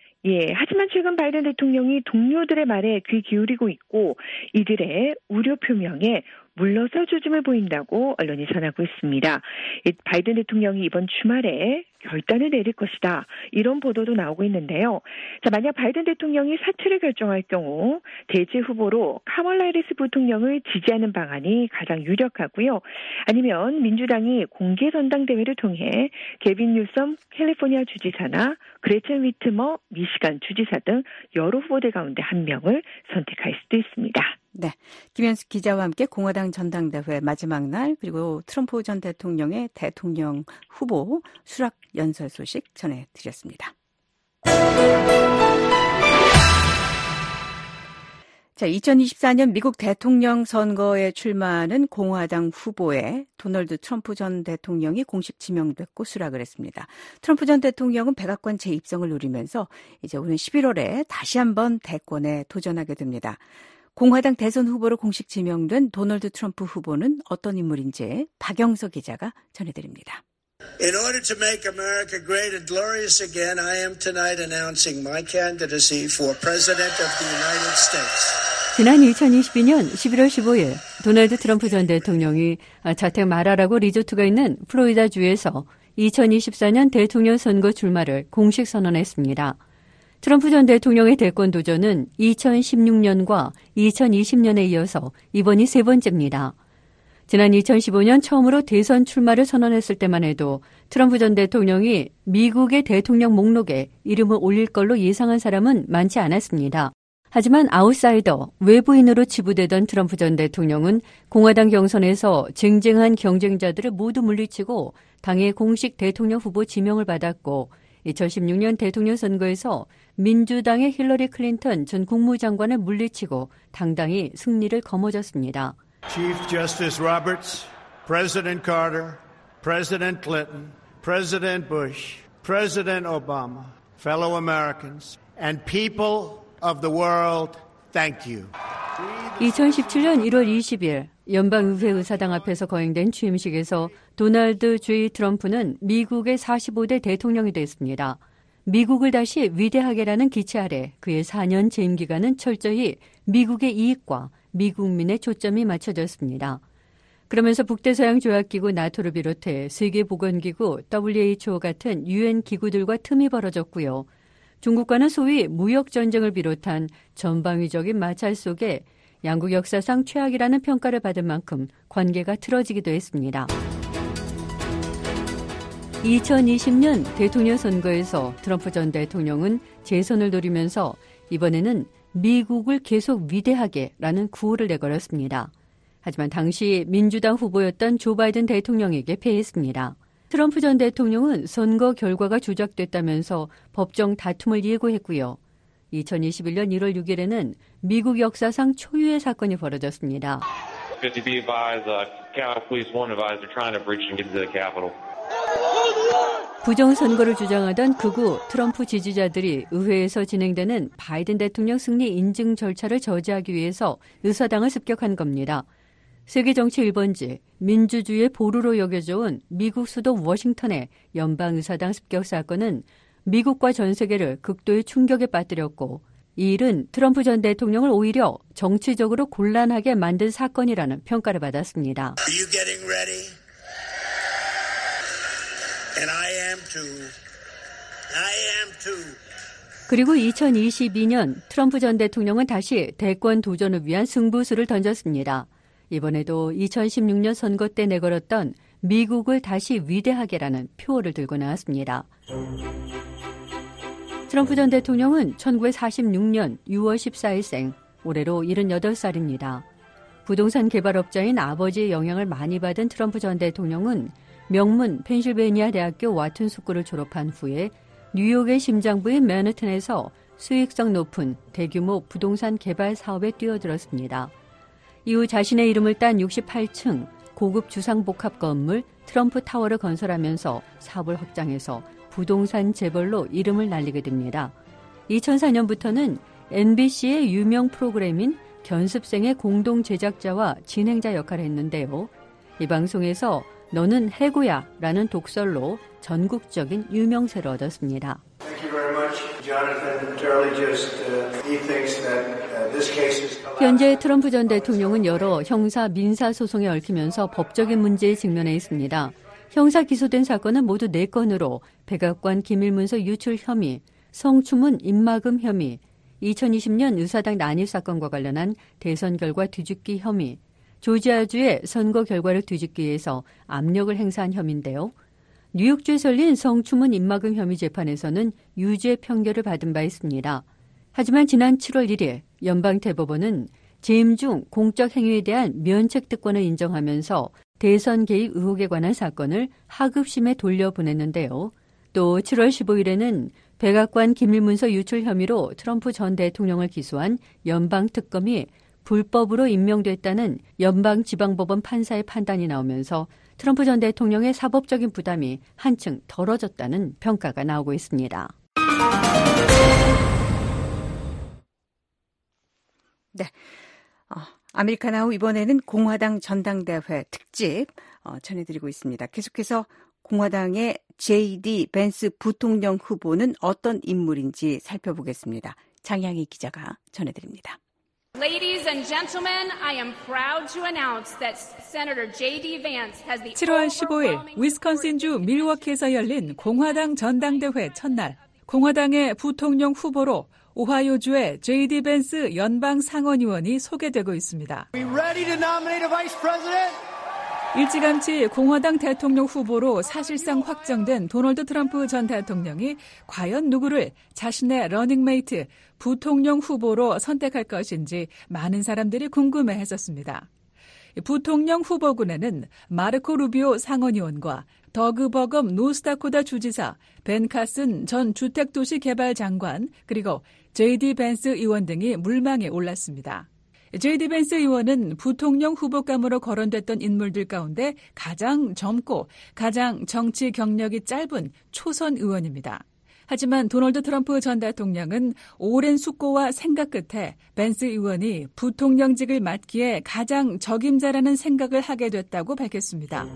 S6: 예, 하지만 최근 바이든 대통령이 동료들의 말에 귀 기울이고 있고 이들의 우려 표명에 물러설 조짐을 보인다고 언론이 전하고 있습니다. 바이든 대통령이 이번 주말에 결단을 내릴 것이다. 이런 보도도 나오고 있는데요. 자, 만약 바이든 대통령이 사퇴를 결정할 경우 대체 후보로 카멀라 해리스 부통령을 지지하는 방안이 가장 유력하고요. 아니면 민주당이 공개 전당대회를 통해 게빈 뉴섬 캘리포니아 주지사나 그레첸 위트머 미시간 주지사 등 여러 후보들 가운데 한 명을 선택할 수도 있습니다.
S3: 네, 김현숙 기자와 함께 공화당 전당대회 마지막 날 그리고 트럼프 전 대통령의 대통령 후보 수락 연설 소식 전해드렸습니다. 자, 이천이십사 년 미국 대통령 선거에 출마하는 공화당 후보에 도널드 트럼프 전 대통령이 공식 지명됐고 수락을 했습니다. 트럼프 전 대통령은 백악관 재입성을 노리면서 이제 오는 십일월에 다시 한번 대권에 도전하게 됩니다. 공화당 대선 후보로 공식 지명된 도널드 트럼프 후보는 어떤 인물인지 박영석 기자가 전해드립니다.
S7: In order to make America great and glorious again, I am tonight announcing my candidacy for President of the United States.
S8: 지난 이천이십이 년 십일월 십오일 도널드 트럼프 전 대통령이 저택 마라라고 리조트가 있는 플로리다주에서 이천이십사 년 대통령 선거 출마를 공식 선언했습니다. 트럼프 전 대통령의 대권 도전은 이천십육 년과 이천이십 년에 이어서 이번이 세 번째입니다. 지난 이천십오 년 처음으로 대선 출마를 선언했을 때만 해도 트럼프 전 대통령이 미국의 대통령 목록에 이름을 올릴 걸로 예상한 사람은 많지 않았습니다. 하지만 아웃사이더, 외부인으로 치부되던 트럼프 전 대통령은 공화당 경선에서 쟁쟁한 경쟁자들을 모두 물리치고 당의 공식 대통령 후보 지명을 받았고 이천십육 년 대통령 선거에서 민주당의 힐러리 클린턴 전 국무장관을 물리치고 당당히 승리를 거머쥐었습니다.
S4: Chief Justice Roberts, President Carter, President Clinton, President Bush, President Obama, fellow Americans, and people of the world, thank you.
S8: 이천십칠년 일월 이십일 연방의회 의사당 앞에서 거행된 취임식에서 도널드 J. 트럼프는 미국의 사십오대 대통령이 됐습니다. 미국을 다시 위대하게라는 기체 아래 그의 사 년 재임 기간은 철저히 미국의 이익과 미국민의 초점이 맞춰졌습니다. 그러면서 북대서양 조약기구 나토를 비롯해 세계보건기구 더블유 에이치 오 같은 유엔 기구들과 틈이 벌어졌고요. 중국과는 소위 무역전쟁을 비롯한 전방위적인 마찰 속에 양국 역사상 최악이라는 평가를 받을 만큼 관계가 틀어지기도 했습니다. 이천이십년 대통령 선거에서 트럼프 전 대통령은 재선을 노리면서 이번에는 미국을 계속 위대하게라는 구호를 내걸었습니다. 하지만 당시 민주당 후보였던 조 바이든 대통령에게 패했습니다. 트럼프 전 대통령은 선거 결과가 조작됐다면서 법정 다툼을 예고했고요. 이천이십일년 일월 육일에는 미국 역사상 초유의 사건이 벌어졌습니다. 부정선거를 주장하던 극우 트럼프 지지자들이 의회에서 진행되는 바이든 대통령 승리 인증 절차를 저지하기 위해서 의사당을 습격한 겁니다. 세계 정치 일 번지, 민주주의의 보루로 여겨져온 미국 수도 워싱턴의 연방의사당 습격 사건은 미국과 전 세계를 극도의 충격에 빠뜨렸고 이 일은 트럼프 전 대통령을 오히려 정치적으로 곤란하게 만든 사건이라는 평가를 받았습니다.
S7: Are you getting ready? And I am too. I am too.
S8: 그리고 이천이십이년 트럼프 전 대통령은 다시 대권 도전을 위한 승부수를 던졌습니다. 이번에도 이천십육년 선거 때 내걸었던 미국을 다시 위대하게라는 표어를 들고 나왔습니다. 트럼프 전 대통령은 천구백사십육년 유월 십사일생, 올해로 일흔여덟 살입니다. 부동산 개발업자인 아버지의 영향을 많이 받은 트럼프 전 대통령은 명문 펜실베이니아 대학교 와튼 스쿨을 졸업한 후에 뉴욕의 심장부인 맨해튼에서 수익성 높은 대규모 부동산 개발 사업에 뛰어들었습니다. 이후 자신의 이름을 딴 육십팔층 고급 주상복합 건물 트럼프 타워를 건설하면서 사업을 확장해서 부동산 재벌로 이름을 날리게 됩니다. 이천사년부터는 엠비씨의 유명 프로그램인 견습생의 공동 제작자와 진행자 역할을 했는데요. 이 방송에서 너는 해고야 라는 독설로 전국적인 유명세를 얻었습니다. 현재 트럼프 전 대통령은 여러 형사 민사 소송에 얽히면서 법적인 문제에 직면해 있습니다. 형사 기소된 사건은 모두 네 건으로 백악관 기밀문서 유출 혐의, 성추문 입막음 혐의, 이천이십년 의사당 난입 사건과 관련한 대선 결과 뒤집기 혐의, 조지아주의 선거 결과를 뒤집기 위해서 압력을 행사한 혐의인데요. 뉴욕주에 설린 성추문 입막음 혐의 재판에서는 유죄 판결을 받은 바 있습니다. 하지만 지난 칠월 일일 연방대법원은 재임 중 공적 행위에 대한 면책 특권을 인정하면서 대선 개입 의혹에 관한 사건을 하급심에 돌려보냈는데요. 또 칠월 십오일에는 백악관 기밀문서 유출 혐의로 트럼프 전 대통령을 기소한 연방특검이 불법으로 임명됐다는 연방지방법원 판사의 판단이 나오면서 트럼프 전 대통령의 사법적인 부담이 한층 덜어졌다는 평가가 나오고 있습니다.
S3: 네. 어, 아메리카나우 이번에는 공화당 전당대회 특집 어, 전해드리고 있습니다. 계속해서 공화당의 제이디 벤스 부통령 후보는 어떤 인물인지 살펴보겠습니다. 장양희 기자가 전해드립니다.
S9: Ladies and gentlemen, I am proud to announce that Senator 제이디 Vance has the
S10: 칠월 십오일 위스콘신주 밀워키에서 열린 공화당 전당대회 첫날, 공화당의 부통령 후보로 오하이오주의 제이디 벤스 연방 상원의원이 소개되고 있습니다.
S11: We ready to nominate a vice president?
S10: 일찌감치 공화당 대통령 후보로 사실상 확정된 도널드 트럼프 전 대통령이 과연 누구를 자신의 러닝메이트 부통령 후보로 선택할 것인지 많은 사람들이 궁금해했었습니다. 부통령 후보군에는 마르코 루비오 상원의원과 더그 버검 노스다코다 주지사, 벤 카슨 전 주택도시개발 장관, 그리고 제이디 벤스 의원 등이 물망에 올랐습니다. 제이디 벤스 의원은 부통령 후보감으로 거론됐던 인물들 가운데 가장 젊고 가장 정치 경력이 짧은 초선 의원입니다. 하지만 도널드 트럼프 전 대통령은 오랜 숙고와 생각 끝에 벤스 의원이 부통령직을 맡기에 가장 적임자라는 생각을 하게 됐다고 밝혔습니다.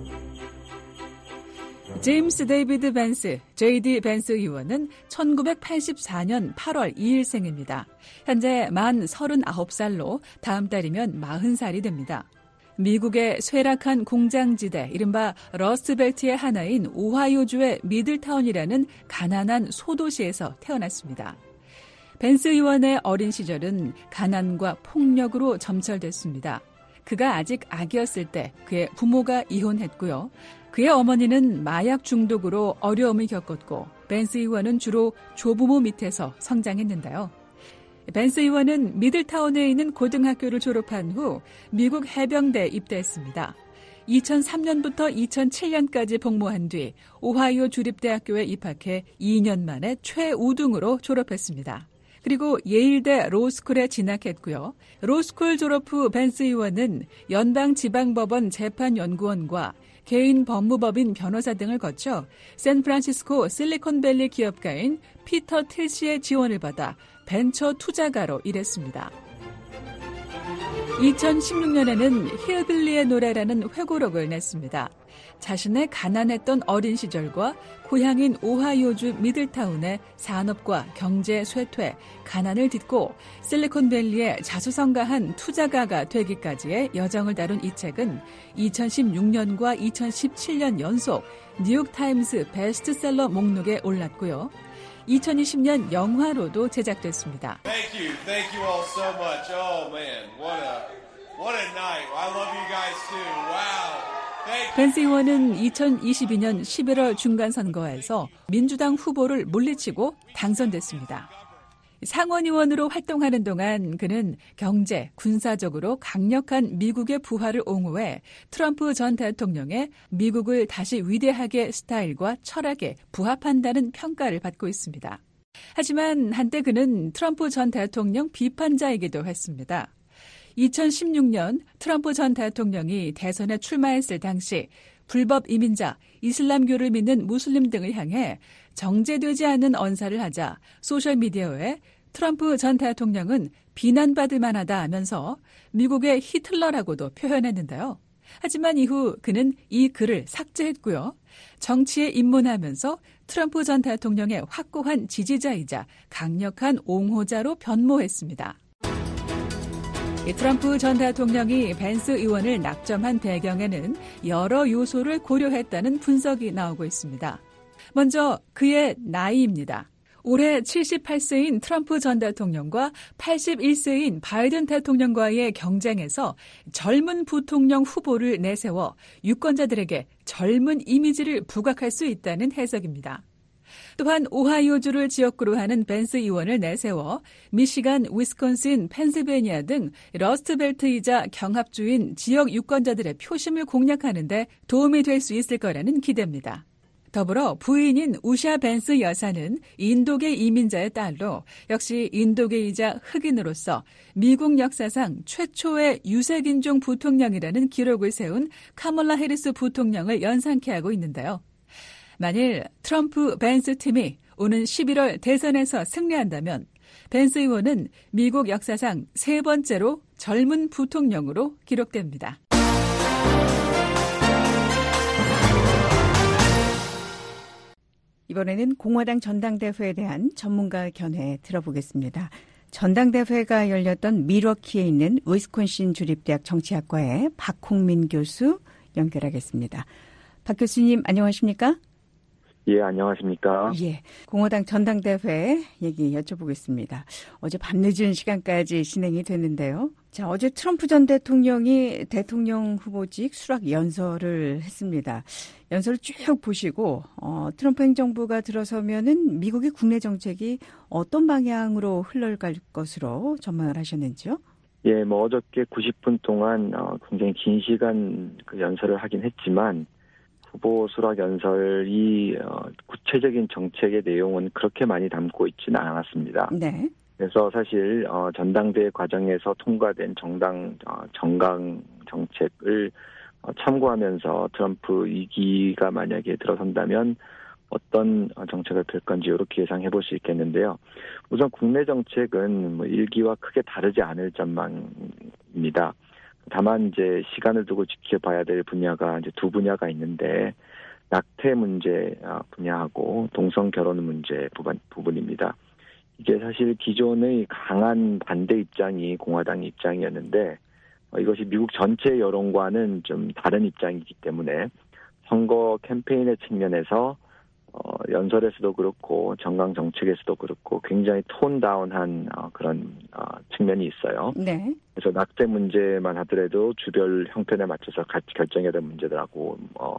S10: 제임스 데이비드 벤스, 제이디 벤스 의원은 천구백팔십사 년 팔월 이일생입니다. 현재 만 서른아홉 살로 다음 달이면 마흔 살이 됩니다. 미국의 쇠락한 공장지대, 이른바 러스트벨트의 하나인 오하이오주의 미들타운이라는 가난한 소도시에서 태어났습니다. 벤스 의원의 어린 시절은 가난과 폭력으로 점철됐습니다. 그가 아직 아기였을 때 그의 부모가 이혼했고요. 그의 어머니는 마약 중독으로 어려움을 겪었고 벤스 의원은 주로 조부모 밑에서 성장했는데요. 벤스 의원은 미들타운에 있는 고등학교를 졸업한 후 미국 해병대에 입대했습니다. 이천삼 년부터 이천칠 년까지 복무한 뒤 오하이오 주립대학교에 입학해 이 년 만에 최우등으로 졸업했습니다. 그리고 예일대 로스쿨에 진학했고요. 로스쿨 졸업 후 벤스 의원은 연방지방법원 재판연구원과 개인 법무법인 변호사 등을 거쳐 샌프란시스코 실리콘밸리 기업가인 피터 틸 씨의 지원을 받아 벤처 투자가로 일했습니다. 이천십육 년에는 힐빌리의 노래라는 회고록을 냈습니다. 자신의 가난했던 어린 시절과 고향인 오하이오주 미들타운의 산업과 경제 쇠퇴, 가난을 딛고 실리콘밸리의 자수성가한 투자가가 되기까지의 여정을 다룬 이 책은 이천십육 년과 이천십칠 년 연속 뉴욕타임스 베스트셀러 목록에 올랐고요. 이천이십 년 영화로도 제작됐습니다.
S12: Thank you. Thank you all so much. Oh man, what a what a night. I love you guys too. Wow.
S10: 벤스 의원은 이천이십이 년 십일월 중간선거에서 민주당 후보를 물리치고 당선됐습니다. 상원의원으로 활동하는 동안 그는 경제, 군사적으로 강력한 미국의 부활을 옹호해 트럼프 전 대통령의 미국을 다시 위대하게 스타일과 철학에 부합한다는 평가를 받고 있습니다. 하지만 한때 그는 트럼프 전 대통령 비판자이기도 했습니다. 이천십육 년 트럼프 전 대통령이 대선에 출마했을 당시 불법 이민자, 이슬람교를 믿는 무슬림 등을 향해 정제되지 않은 언사를 하자 소셜미디어에 트럼프 전 대통령은 비난받을 만하다 하면서 미국의 히틀러라고도 표현했는데요. 하지만 이후 그는 이 글을 삭제했고요. 정치에 입문하면서 트럼프 전 대통령의 확고한 지지자이자 강력한 옹호자로 변모했습니다. 트럼프 전 대통령이 벤스 의원을 낙점한 배경에는 여러 요소를 고려했다는 분석이 나오고 있습니다. 먼저 그의 나이입니다. 올해 칠십팔 세인 트럼프 전 대통령과 팔십일 세인 바이든 대통령과의 경쟁에서 젊은 부통령 후보를 내세워 유권자들에게 젊은 이미지를 부각할 수 있다는 해석입니다. 또한 오하이오주를 지역구로 하는 벤스 의원을 내세워 미시간, 위스콘신, 펜실베니아 등 러스트벨트이자 경합주인 지역 유권자들의 표심을 공략하는 데 도움이 될 수 있을 거라는 기대입니다. 더불어 부인인 우샤 벤스 여사는 인도계 이민자의 딸로 역시 인도계이자 흑인으로서 미국 역사상 최초의 유색인종 부통령이라는 기록을 세운 카멀라 해리스 부통령을 연상케 하고 있는데요. 만일 트럼프 벤스 팀이 오는 십일월 대선에서 승리한다면 벤스 의원은 미국 역사상 세 번째로 젊은 부통령으로 기록됩니다.
S3: 이번에는 공화당 전당대회에 대한 전문가 견해 들어보겠습니다. 전당대회가 열렸던 밀워키에 있는 위스콘신 주립대학 정치학과의 박홍민 교수 연결하겠습니다. 박 교수님 안녕하십니까?
S13: 예, 안녕하십니까?
S3: 예, 공화당 전당대회 얘기 여쭤보겠습니다. 어제 밤늦은 시간까지 진행이 됐는데요. 자, 어제 트럼프 전 대통령이 대통령 후보직 수락 연설을 했습니다. 연설을 쭉 보시고 어, 트럼프 행정부가 들어서면은 미국의 국내 정책이 어떤 방향으로 흘러갈 것으로 전망을 하셨는지요?
S13: 예, 뭐 어저께 구십 분 동안 어, 굉장히 긴 시간 그 연설을 하긴 했지만 후보 수락 연설이 어, 구체적인 정책의 내용은 그렇게 많이 담고 있지는 않았습니다.
S3: 네.
S13: 그래서 사실 어, 전당대회 과정에서 통과된 정당 어, 정강 정책을 어, 참고하면서 트럼프 이 기가 만약에 들어선다면 어떤 정책을 펼 건지 이렇게 예상해 볼 수 있겠는데요. 우선 국내 정책은 뭐 일기와 크게 다르지 않을 전망입니다. 다만 이제 시간을 두고 지켜봐야 될 분야가 이제 두 분야가 있는데 낙태 문제 분야하고 동성 결혼 문제 부분, 부분입니다. 이게 사실 기존의 강한 반대 입장이 공화당 입장이었는데 이것이 미국 전체 여론과는 좀 다른 입장이기 때문에 선거 캠페인의 측면에서 어, 연설에서도 그렇고 정강 정책에서도 그렇고 굉장히 톤다운한 어, 그런 어, 측면이 있어요.
S3: 네.
S13: 그래서 낙태 문제만 하더라도 주별 형편에 맞춰서 같이 결정해야 될 문제라고 어,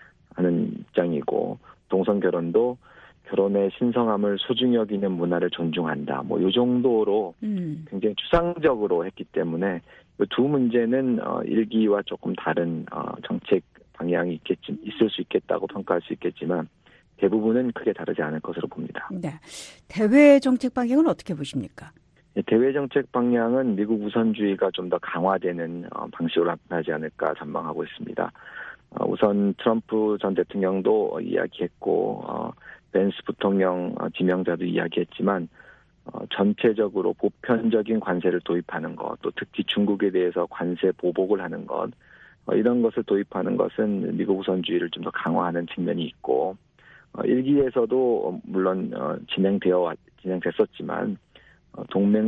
S13: 하는 입장이고 동성 결혼도 결혼의 신성함을 소중히 여기는 문화를 존중한다. 뭐 이 정도로 음. 굉장히 추상적으로 했기 때문에 이 두 문제는 어, 일기와 조금 다른 어, 정책 방향이 있겠지, 있을 수 있겠다고 평가할 수 있겠지만 대부분은 크게 다르지 않을 것으로 봅니다.
S3: 네. 대외 정책 방향은 어떻게 보십니까?
S13: 네, 대외 정책 방향은 미국 우선주의가 좀 더 강화되는 어, 방식으로 나타나지 않을까 전망하고 있습니다. 어, 우선 트럼프 전 대통령도 어, 이야기했고 어, 벤스 부통령 어, 지명자도 이야기했지만 어, 전체적으로 보편적인 관세를 도입하는 것, 또 특히 중국에 대해서 관세 보복을 하는 것, 어, 이런 것을 도입하는 것은 미국 우선주의를 좀 더 강화하는 측면이 있고 어, 일기에서도 물론 어, 진행되어 진행됐었지만 어,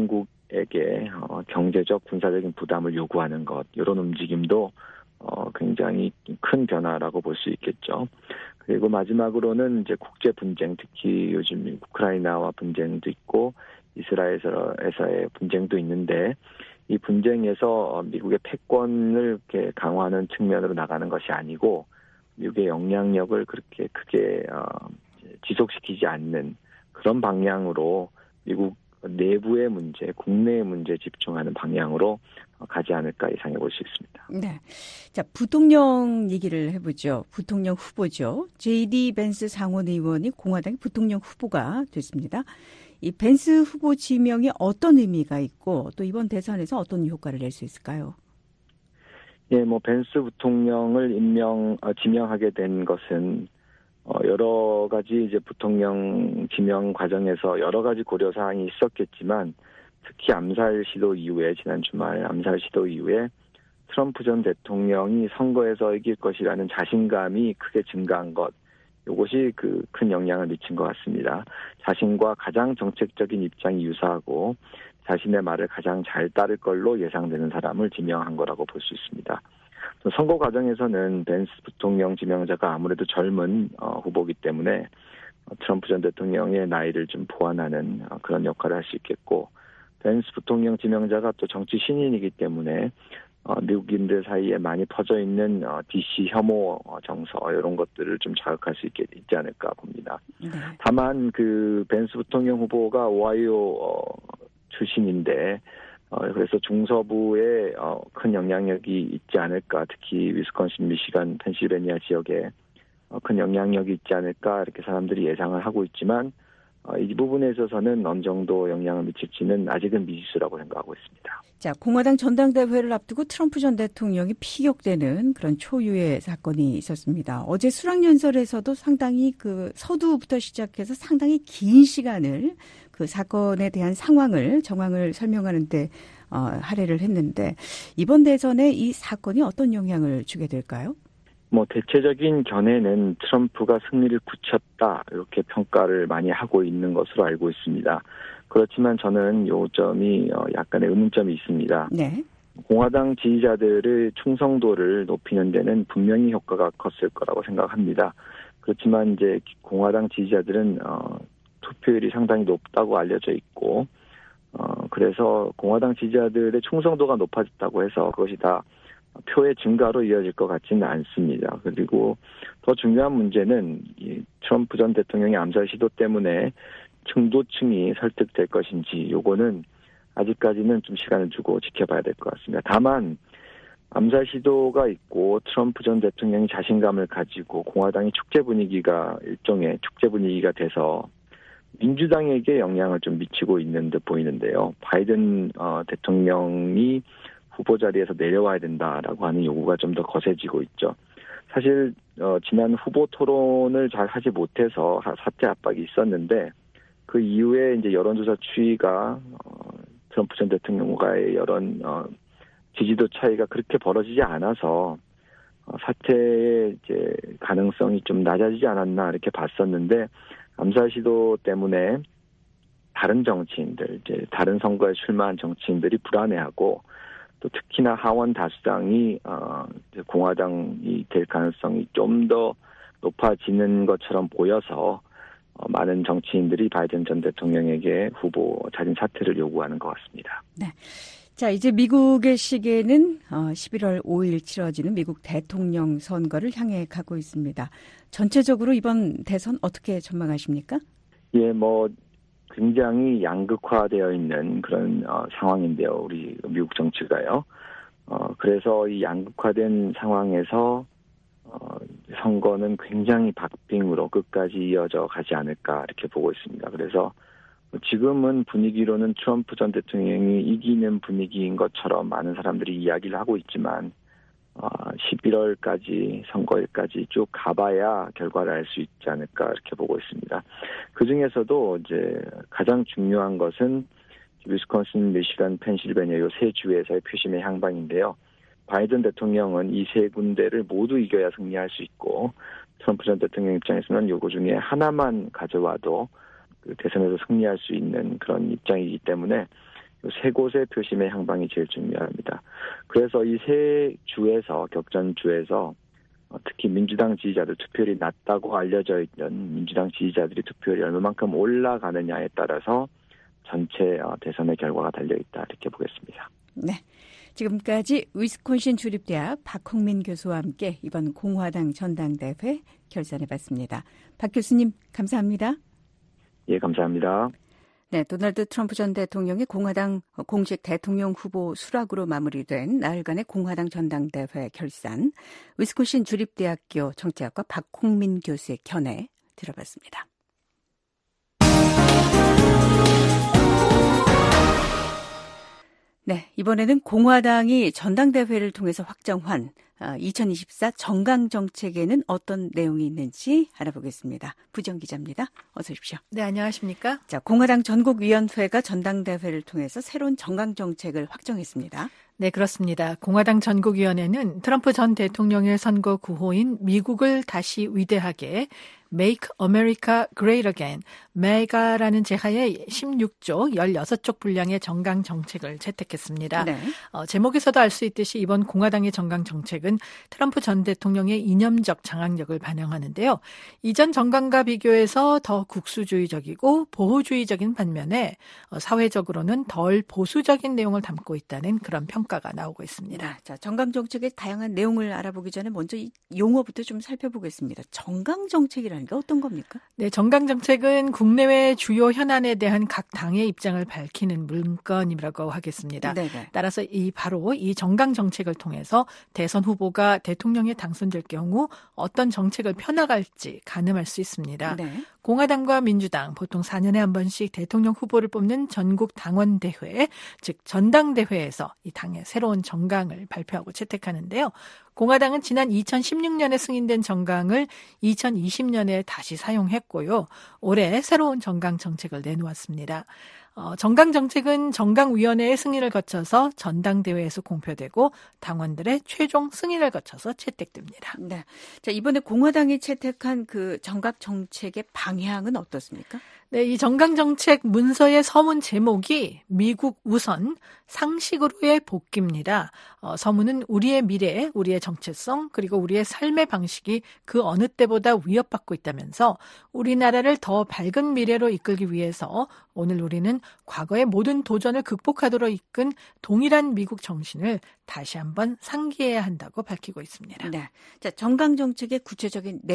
S13: 동맹국에게 어, 경제적 군사적인 부담을 요구하는 것 이런 움직임도 어, 굉장히 큰 변화라고 볼 수 있겠죠. 그리고 마지막으로는 이제 국제 분쟁, 특히 요즘 우크라이나와 분쟁도 있고 이스라엘에서의 분쟁도 있는데 이 분쟁에서 미국의 패권을 이렇게 강화하는 측면으로 나가는 것이 아니고 미국의 영향력을 그렇게 크게 어, 지속시키지 않는 그런 방향으로 미국 내부의 문제, 국내의 문제에 집중하는 방향으로 가지 않을까 예상해 볼 수 있습니다.
S3: 네. 자, 부통령 얘기를 해보죠. 부통령 후보죠. 제이디 벤스 상원 의원이 공화당의 부통령 후보가 됐습니다. 이 벤스 후보 지명이 어떤 의미가 있고 또 이번 대선에서 어떤 효과를 낼 수 있을까요?
S13: 예, 뭐 벤스 부통령을 임명 어, 지명하게 된 것은 어, 여러 가지 이제 부통령 지명 과정에서 여러 가지 고려 사항이 있었겠지만 특히 암살 시도 이후에 지난 주말 암살 시도 이후에 트럼프 전 대통령이 선거에서 이길 것이라는 자신감이 크게 증가한 것, 이것이 그 큰 영향을 미친 것 같습니다. 자신과 가장 정책적인 입장이 유사하고 자신의 말을 가장 잘 따를 걸로 예상되는 사람을 지명한 거라고 볼 수 있습니다. 선거 과정에서는 벤스 부통령 지명자가 아무래도 젊은 어, 후보이기 때문에 트럼프 전 대통령의 나이를 좀 보완하는 어, 그런 역할을 할 수 있겠고 벤스 부통령 지명자가 또 정치 신인이기 때문에 어, 미국인들 사이에 많이 퍼져 있는 어, 디씨 혐오 어, 정서 이런 것들을 좀 자극할 수 있게 있지 않을까 봅니다. 네. 다만 그 벤스 부통령 후보가 오하이오 어, 출신인데 어, 그래서 중서부에 어, 큰 영향력이 있지 않을까, 특히 위스콘신, 미시간, 펜실베니아 지역에 어, 큰 영향력이 있지 않을까 이렇게 사람들이 예상을 하고 있지만 어, 이 부분에 있어서는 어느 정도 영향을 미칠지는 아직은 미지수라고 생각하고 있습니다.
S3: 자, 공화당 전당대회를 앞두고 트럼프 전 대통령이 피격되는 그런 초유의 사건이 있었습니다. 어제 수락연설에서도 상당히 그 서두부터 시작해서 상당히 긴 시간을 그 사건에 대한 상황을, 정황을 설명하는데 어, 할애를 했는데 이번 대선에 이 사건이 어떤 영향을 주게 될까요?
S13: 뭐 대체적인 견해는 트럼프가 승리를 굳혔다 이렇게 평가를 많이 하고 있는 것으로 알고 있습니다. 그렇지만 저는 요 점이 약간의 의문점이 있습니다. 네. 공화당 지지자들의 충성도를 높이는 데는 분명히 효과가 컸을 거라고 생각합니다. 그렇지만 이제 공화당 지지자들은 어, 투표율이 상당히 높다고 알려져 있고 어, 그래서 공화당 지지자들의 충성도가 높아졌다고 해서 그것이 다 표의 증가로 이어질 것 같지는 않습니다. 그리고 더 중요한 문제는 이 트럼프 전 대통령의 암살 시도 때문에 중도층이 설득될 것인지 요거는 아직까지는 좀 시간을 주고 지켜봐야 될 것 같습니다. 다만 암살 시도가 있고 트럼프 전 대통령이 자신감을 가지고 공화당이 축제 분위기가 일종의 축제 분위기가 돼서 민주당에게 영향을 좀 미치고 있는 듯 보이는데요. 바이든 어, 대통령이 후보 자리에서 내려와야 된다라고 하는 요구가 좀 더 거세지고 있죠. 사실 어, 지난 후보 토론을 잘 하지 못해서 사퇴 압박이 있었는데 그 이후에 이제 여론조사 추이가 어, 트럼프 전 대통령과의 여론 어, 지지도 차이가 그렇게 벌어지지 않아서 어, 사퇴의 이제 가능성이 좀 낮아지지 않았나 이렇게 봤었는데 암살 시도 때문에 다른 정치인들 이제 다른 선거에 출마한 정치인들이 불안해하고 또 특히나 하원 다수당이 어, 공화당이 될 가능성이 좀 더 높아지는 것처럼 보여서 어, 많은 정치인들이 바이든 전 대통령에게 후보 자진 사퇴를 요구하는 것 같습니다.
S3: 네. 자, 이제 미국의 시계는 십일월 오일 치러지는 미국 대통령 선거를 향해 가고 있습니다. 전체적으로 이번 대선 어떻게 전망하십니까?
S13: 예, 뭐 굉장히 양극화되어 있는 그런 어, 상황인데요. 우리 미국 정치가요. 어, 그래서 이 양극화된 상황에서 어, 선거는 굉장히 박빙으로 끝까지 이어져 가지 않을까 이렇게 보고 있습니다. 그래서 지금은 분위기로는 트럼프 전 대통령이 이기는 분위기인 것처럼 많은 사람들이 이야기를 하고 있지만 어, 십일월까지 선거일까지 쭉 가봐야 결과를 알 수 있지 않을까 이렇게 보고 있습니다. 그 중에서도 이제 가장 중요한 것은 위스콘신, 미시간, 펜실베니아 이 세 주에서의 표심의 향방인데요. 바이든 대통령은 이 세 군데를 모두 이겨야 승리할 수 있고 트럼프 전 대통령 입장에서는 요거 중에 하나만 가져와도 그 대선에서 승리할 수 있는 그런 입장이기 때문에 세 곳의 표심의 향방이 제일 중요합니다. 그래서 이 세 주에서 격전 주에서 특히 민주당 지지자들 투표율이 낮다고 알려져 있는 민주당 지지자들이 투표율이 얼마만큼 올라가느냐에 따라서 전체 대선의 결과가 달려있다 이렇게 보겠습니다.
S3: 네. 지금까지 위스콘신 주립대학 박홍민 교수와 함께 이번 공화당 전당대회 결산해봤습니다. 박 교수님 감사합니다.
S13: 예, 감사합니다.
S3: 네, 도널드 트럼프 전 대통령의 공화당 공식 대통령 후보 수락으로 마무리된 나흘간의 공화당 전당대회 결산, 위스콘신 주립대학교 정치학과 박홍민 교수의 견해 들어봤습니다. 네, 이번에는 공화당이 전당대회를 통해서 확정한 이천이십사 정강정책에는 어떤 내용이 있는지 알아보겠습니다. 부정 기자입니다. 어서 오십시오.
S14: 네, 안녕하십니까?
S3: 자, 공화당 전국위원회가 전당대회를 통해서 새로운 정강정책을 확정했습니다.
S14: 네, 그렇습니다. 공화당 전국위원회는 트럼프 전 대통령의 선거 구호인 미국을 다시 위대하게 Make America Great Again, 메가라는 제하에 십육 조 열여섯 쪽 분량의 정강 정책을 채택했습니다. 네. 어, 제목에서도 알 수 있듯이 이번 공화당의 정강 정책은 트럼프 전 대통령의 이념적 장악력을 반영하는데요. 이전 정강과 비교해서 더 국수주의적이고 보호주의적인 반면에 어, 사회적으로는 덜 보수적인 내용을 담고 있다는 그런 평가가 나오고 있습니다.
S3: 네, 자, 정강 정책의 다양한 내용을 알아보기 전에 먼저 이 용어부터 좀 살펴보겠습니다. 정강 정책이라는 게 어떤 겁니까?
S14: 네, 정강 정책은 국내외 주요 현안에 대한 각 당의 입장을 밝히는 문건이라고 하겠습니다. 네네. 따라서 이 바로 이 정강 정책을 통해서 대선 후보가 대통령에 당선될 경우 어떤 정책을 펴나갈지 가늠할 수 있습니다. 네. 공화당과 민주당 보통 사 년에 한 번씩 대통령 후보를 뽑는 전국 당원대회, 즉 전당대회에서 이 당의 새로운 정강을 발표하고 채택하는데요. 공화당은 지난 이천십육 년에 승인된 정강을 이천이십 년에 다시 사용했고요. 올해 새로운 정강 정책을 내놓았습니다. 어, 정강 정책은 정강위원회의 승인을 거쳐서 전당대회에서 공표되고 당원들의 최종 승인을 거쳐서 채택됩니다.
S3: 네. 자, 이번에 공화당이 채택한 그 정강 정책의 방향은 어떻습니까?
S14: 네, 이 정강 정책 문서의 서문 제목이 미국 우선 상식으로의 복귀입니다. 어, 서문은 우리의 미래, 우리의 정체성, 그리고 우리의 삶의 방식이 그 어느 때보다 위협받고 있다면서 우리나라를 더 밝은 미래로 이끌기 위해서 오늘 우리는 과거의 모든 도전을 극복하도록 이끈 동일한 미국 정신을 다시 한번 상기해야 한다고 밝히고 있습니다.
S3: 네. 자, 정강 정책의 구체적인 내용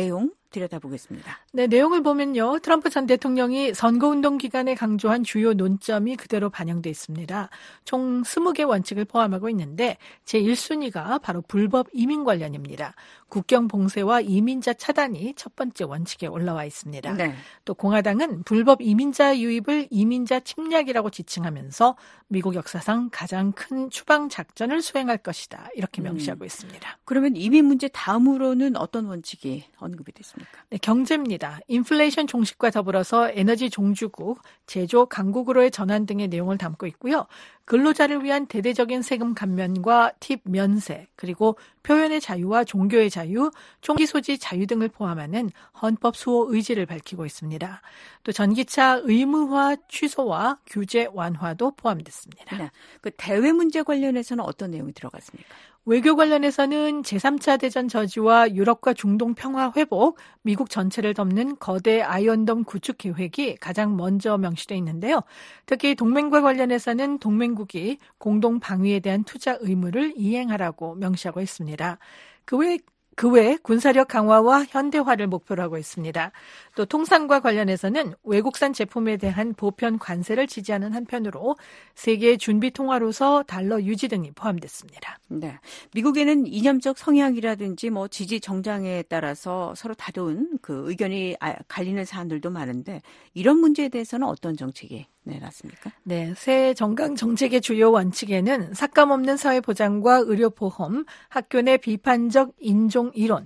S3: 들여다보겠습니다.
S14: 네, 내용을 보면요. 트럼프 전 대통령이 선거운동 기간에 강조한 주요 논점이 그대로 반영돼 있습니다. 총 스무 개 원칙을 포함하고 있는데 제일 순위가 바로 불법 이민 관련입니다. 국경 봉쇄와 이민자 차단이 첫 번째 원칙에 올라와 있습니다. 네. 또 공화당은 불법 이민자 유입을 이민자 침략이라고 지칭하면서 미국 역사상 가장 큰 추방 작전을 수행할 것이다. 이렇게 명시하고 음. 있습니다.
S3: 그러면 이민 문제 다음으로는 어떤 원칙이 언급이 됐습니까?
S14: 네, 경제입니다. 인플레이션 종식과 더불어서 에너지 종주국, 제조 강국으로의 전환 등의 내용을 담고 있고요. 근로자를 위한 대대적인 세금 감면과 팁 면세, 그리고 표현의 자유와 종교의 자유, 총기 소지 자유 등을 포함하는 헌법 수호 의지를 밝히고 있습니다. 또 전기차 의무화 취소와 규제 완화도 포함됐습니다.
S3: 네. 그 대외 문제 관련해서는 어떤 내용이 들어갔습니까?
S14: 외교 관련해서는 제삼 차 대전 저지와 유럽과 중동 평화 회복, 미국 전체를 덮는 거대 아이언돔 구축 계획이 가장 먼저 명시되어 있는데요. 특히 동맹과 관련해서는 동맹국이 공동 방위에 대한 투자 의무를 이행하라고 명시하고 있습니다. 그 외 그 외 군사력 강화와 현대화를 목표로 하고 있습니다. 또 통상과 관련해서는 외국산 제품에 대한 보편 관세를 지지하는 한편으로 세계의 준비 통화로서 달러 유지 등이 포함됐습니다.
S3: 네, 미국에는 이념적 성향이라든지 뭐 지지 정당에 따라서 서로 다른 그 의견이 갈리는 사안들도 많은데 이런 문제에 대해서는 어떤 정책이 내놨습니까?
S14: 네, 새 정강 정책의 주요 원칙에는 삭감 없는 사회 보장과 의료 보험, 학교 내 비판적 인종 이론,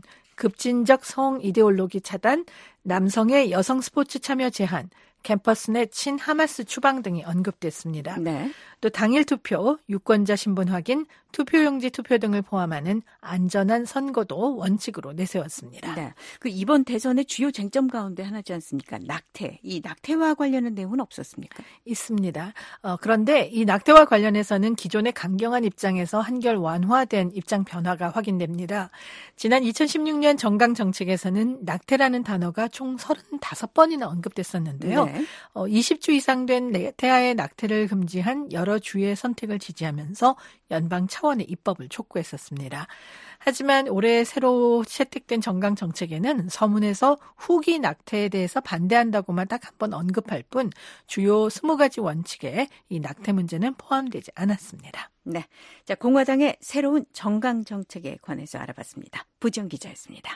S14: 급진적 성 이데올로기 차단, 남성의 여성 스포츠 참여 제한, 캠퍼스 내 친하마스 추방 등이 언급됐습니다. 네. 또 당일 투표, 유권자 신분 확인, 투표용지 투표 등을 포함하는 안전한 선거도 원칙으로 내세웠습니다.
S3: 네. 그 이번 대선의 주요 쟁점 가운데 하나지 않습니까? 낙태. 이 낙태와 관련한 내용은 없었습니까?
S14: 있습니다. 어, 그런데 이 낙태와 관련해서는 기존의 강경한 입장에서 한결 완화된 입장 변화가 확인됩니다. 지난 이천십육 년 정강 정책에서는 낙태라는 단어가 총 서른다섯 번이나 언급됐었는데요. 네. 어, 이십 주 이상 된 태아의 낙태를 금지한 여러 주의 선택을 지지하면서 연방 차원의 입법을 촉구했었습니다. 하지만 올해 새로 채택된 정강 정책에는 서문에서 후기 낙태에 대해서 반대한다고만 딱 한 번 언급할 뿐 주요 스무 가지 원칙에 이 낙태 문제는 포함되지 않았습니다.
S3: 네, 자 공화당의 새로운 정강 정책에 관해서 알아봤습니다. 부지영 기자였습니다.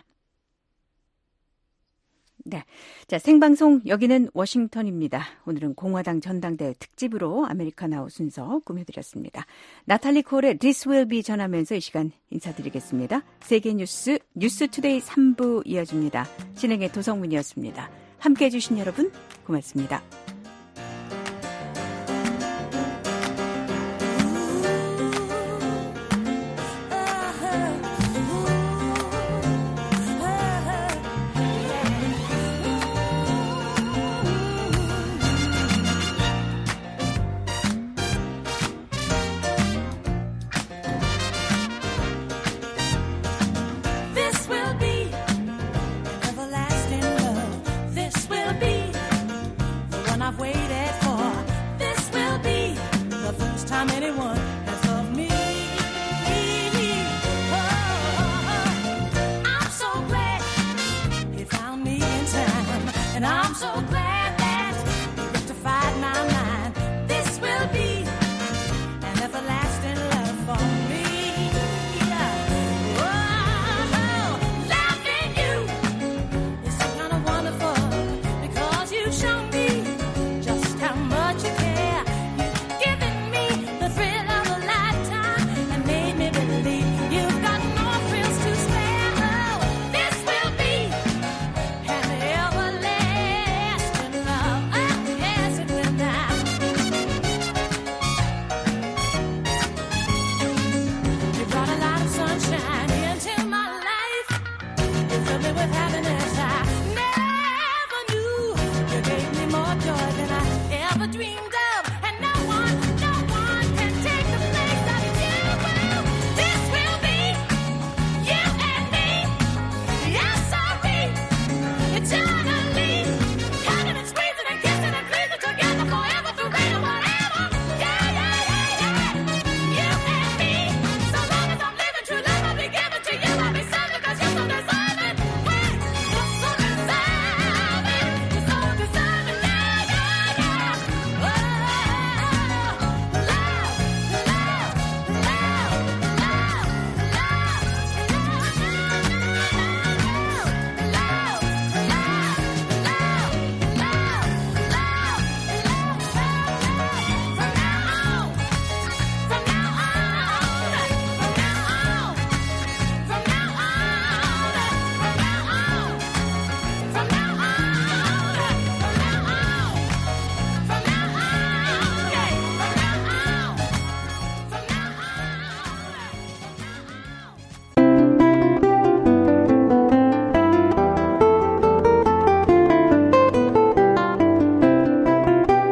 S3: 네. 자, 생방송 여기는 워싱턴입니다. 오늘은 공화당 전당대회 특집으로 아메리카나우 순서 꾸며드렸습니다. 나탈리 콜의 This Will Be 전하면서 이 시간 인사드리겠습니다. 세계뉴스 뉴스투데이 삼 부 이어집니다. 진행의 도성문이었습니다. 함께해 주신 여러분 고맙습니다.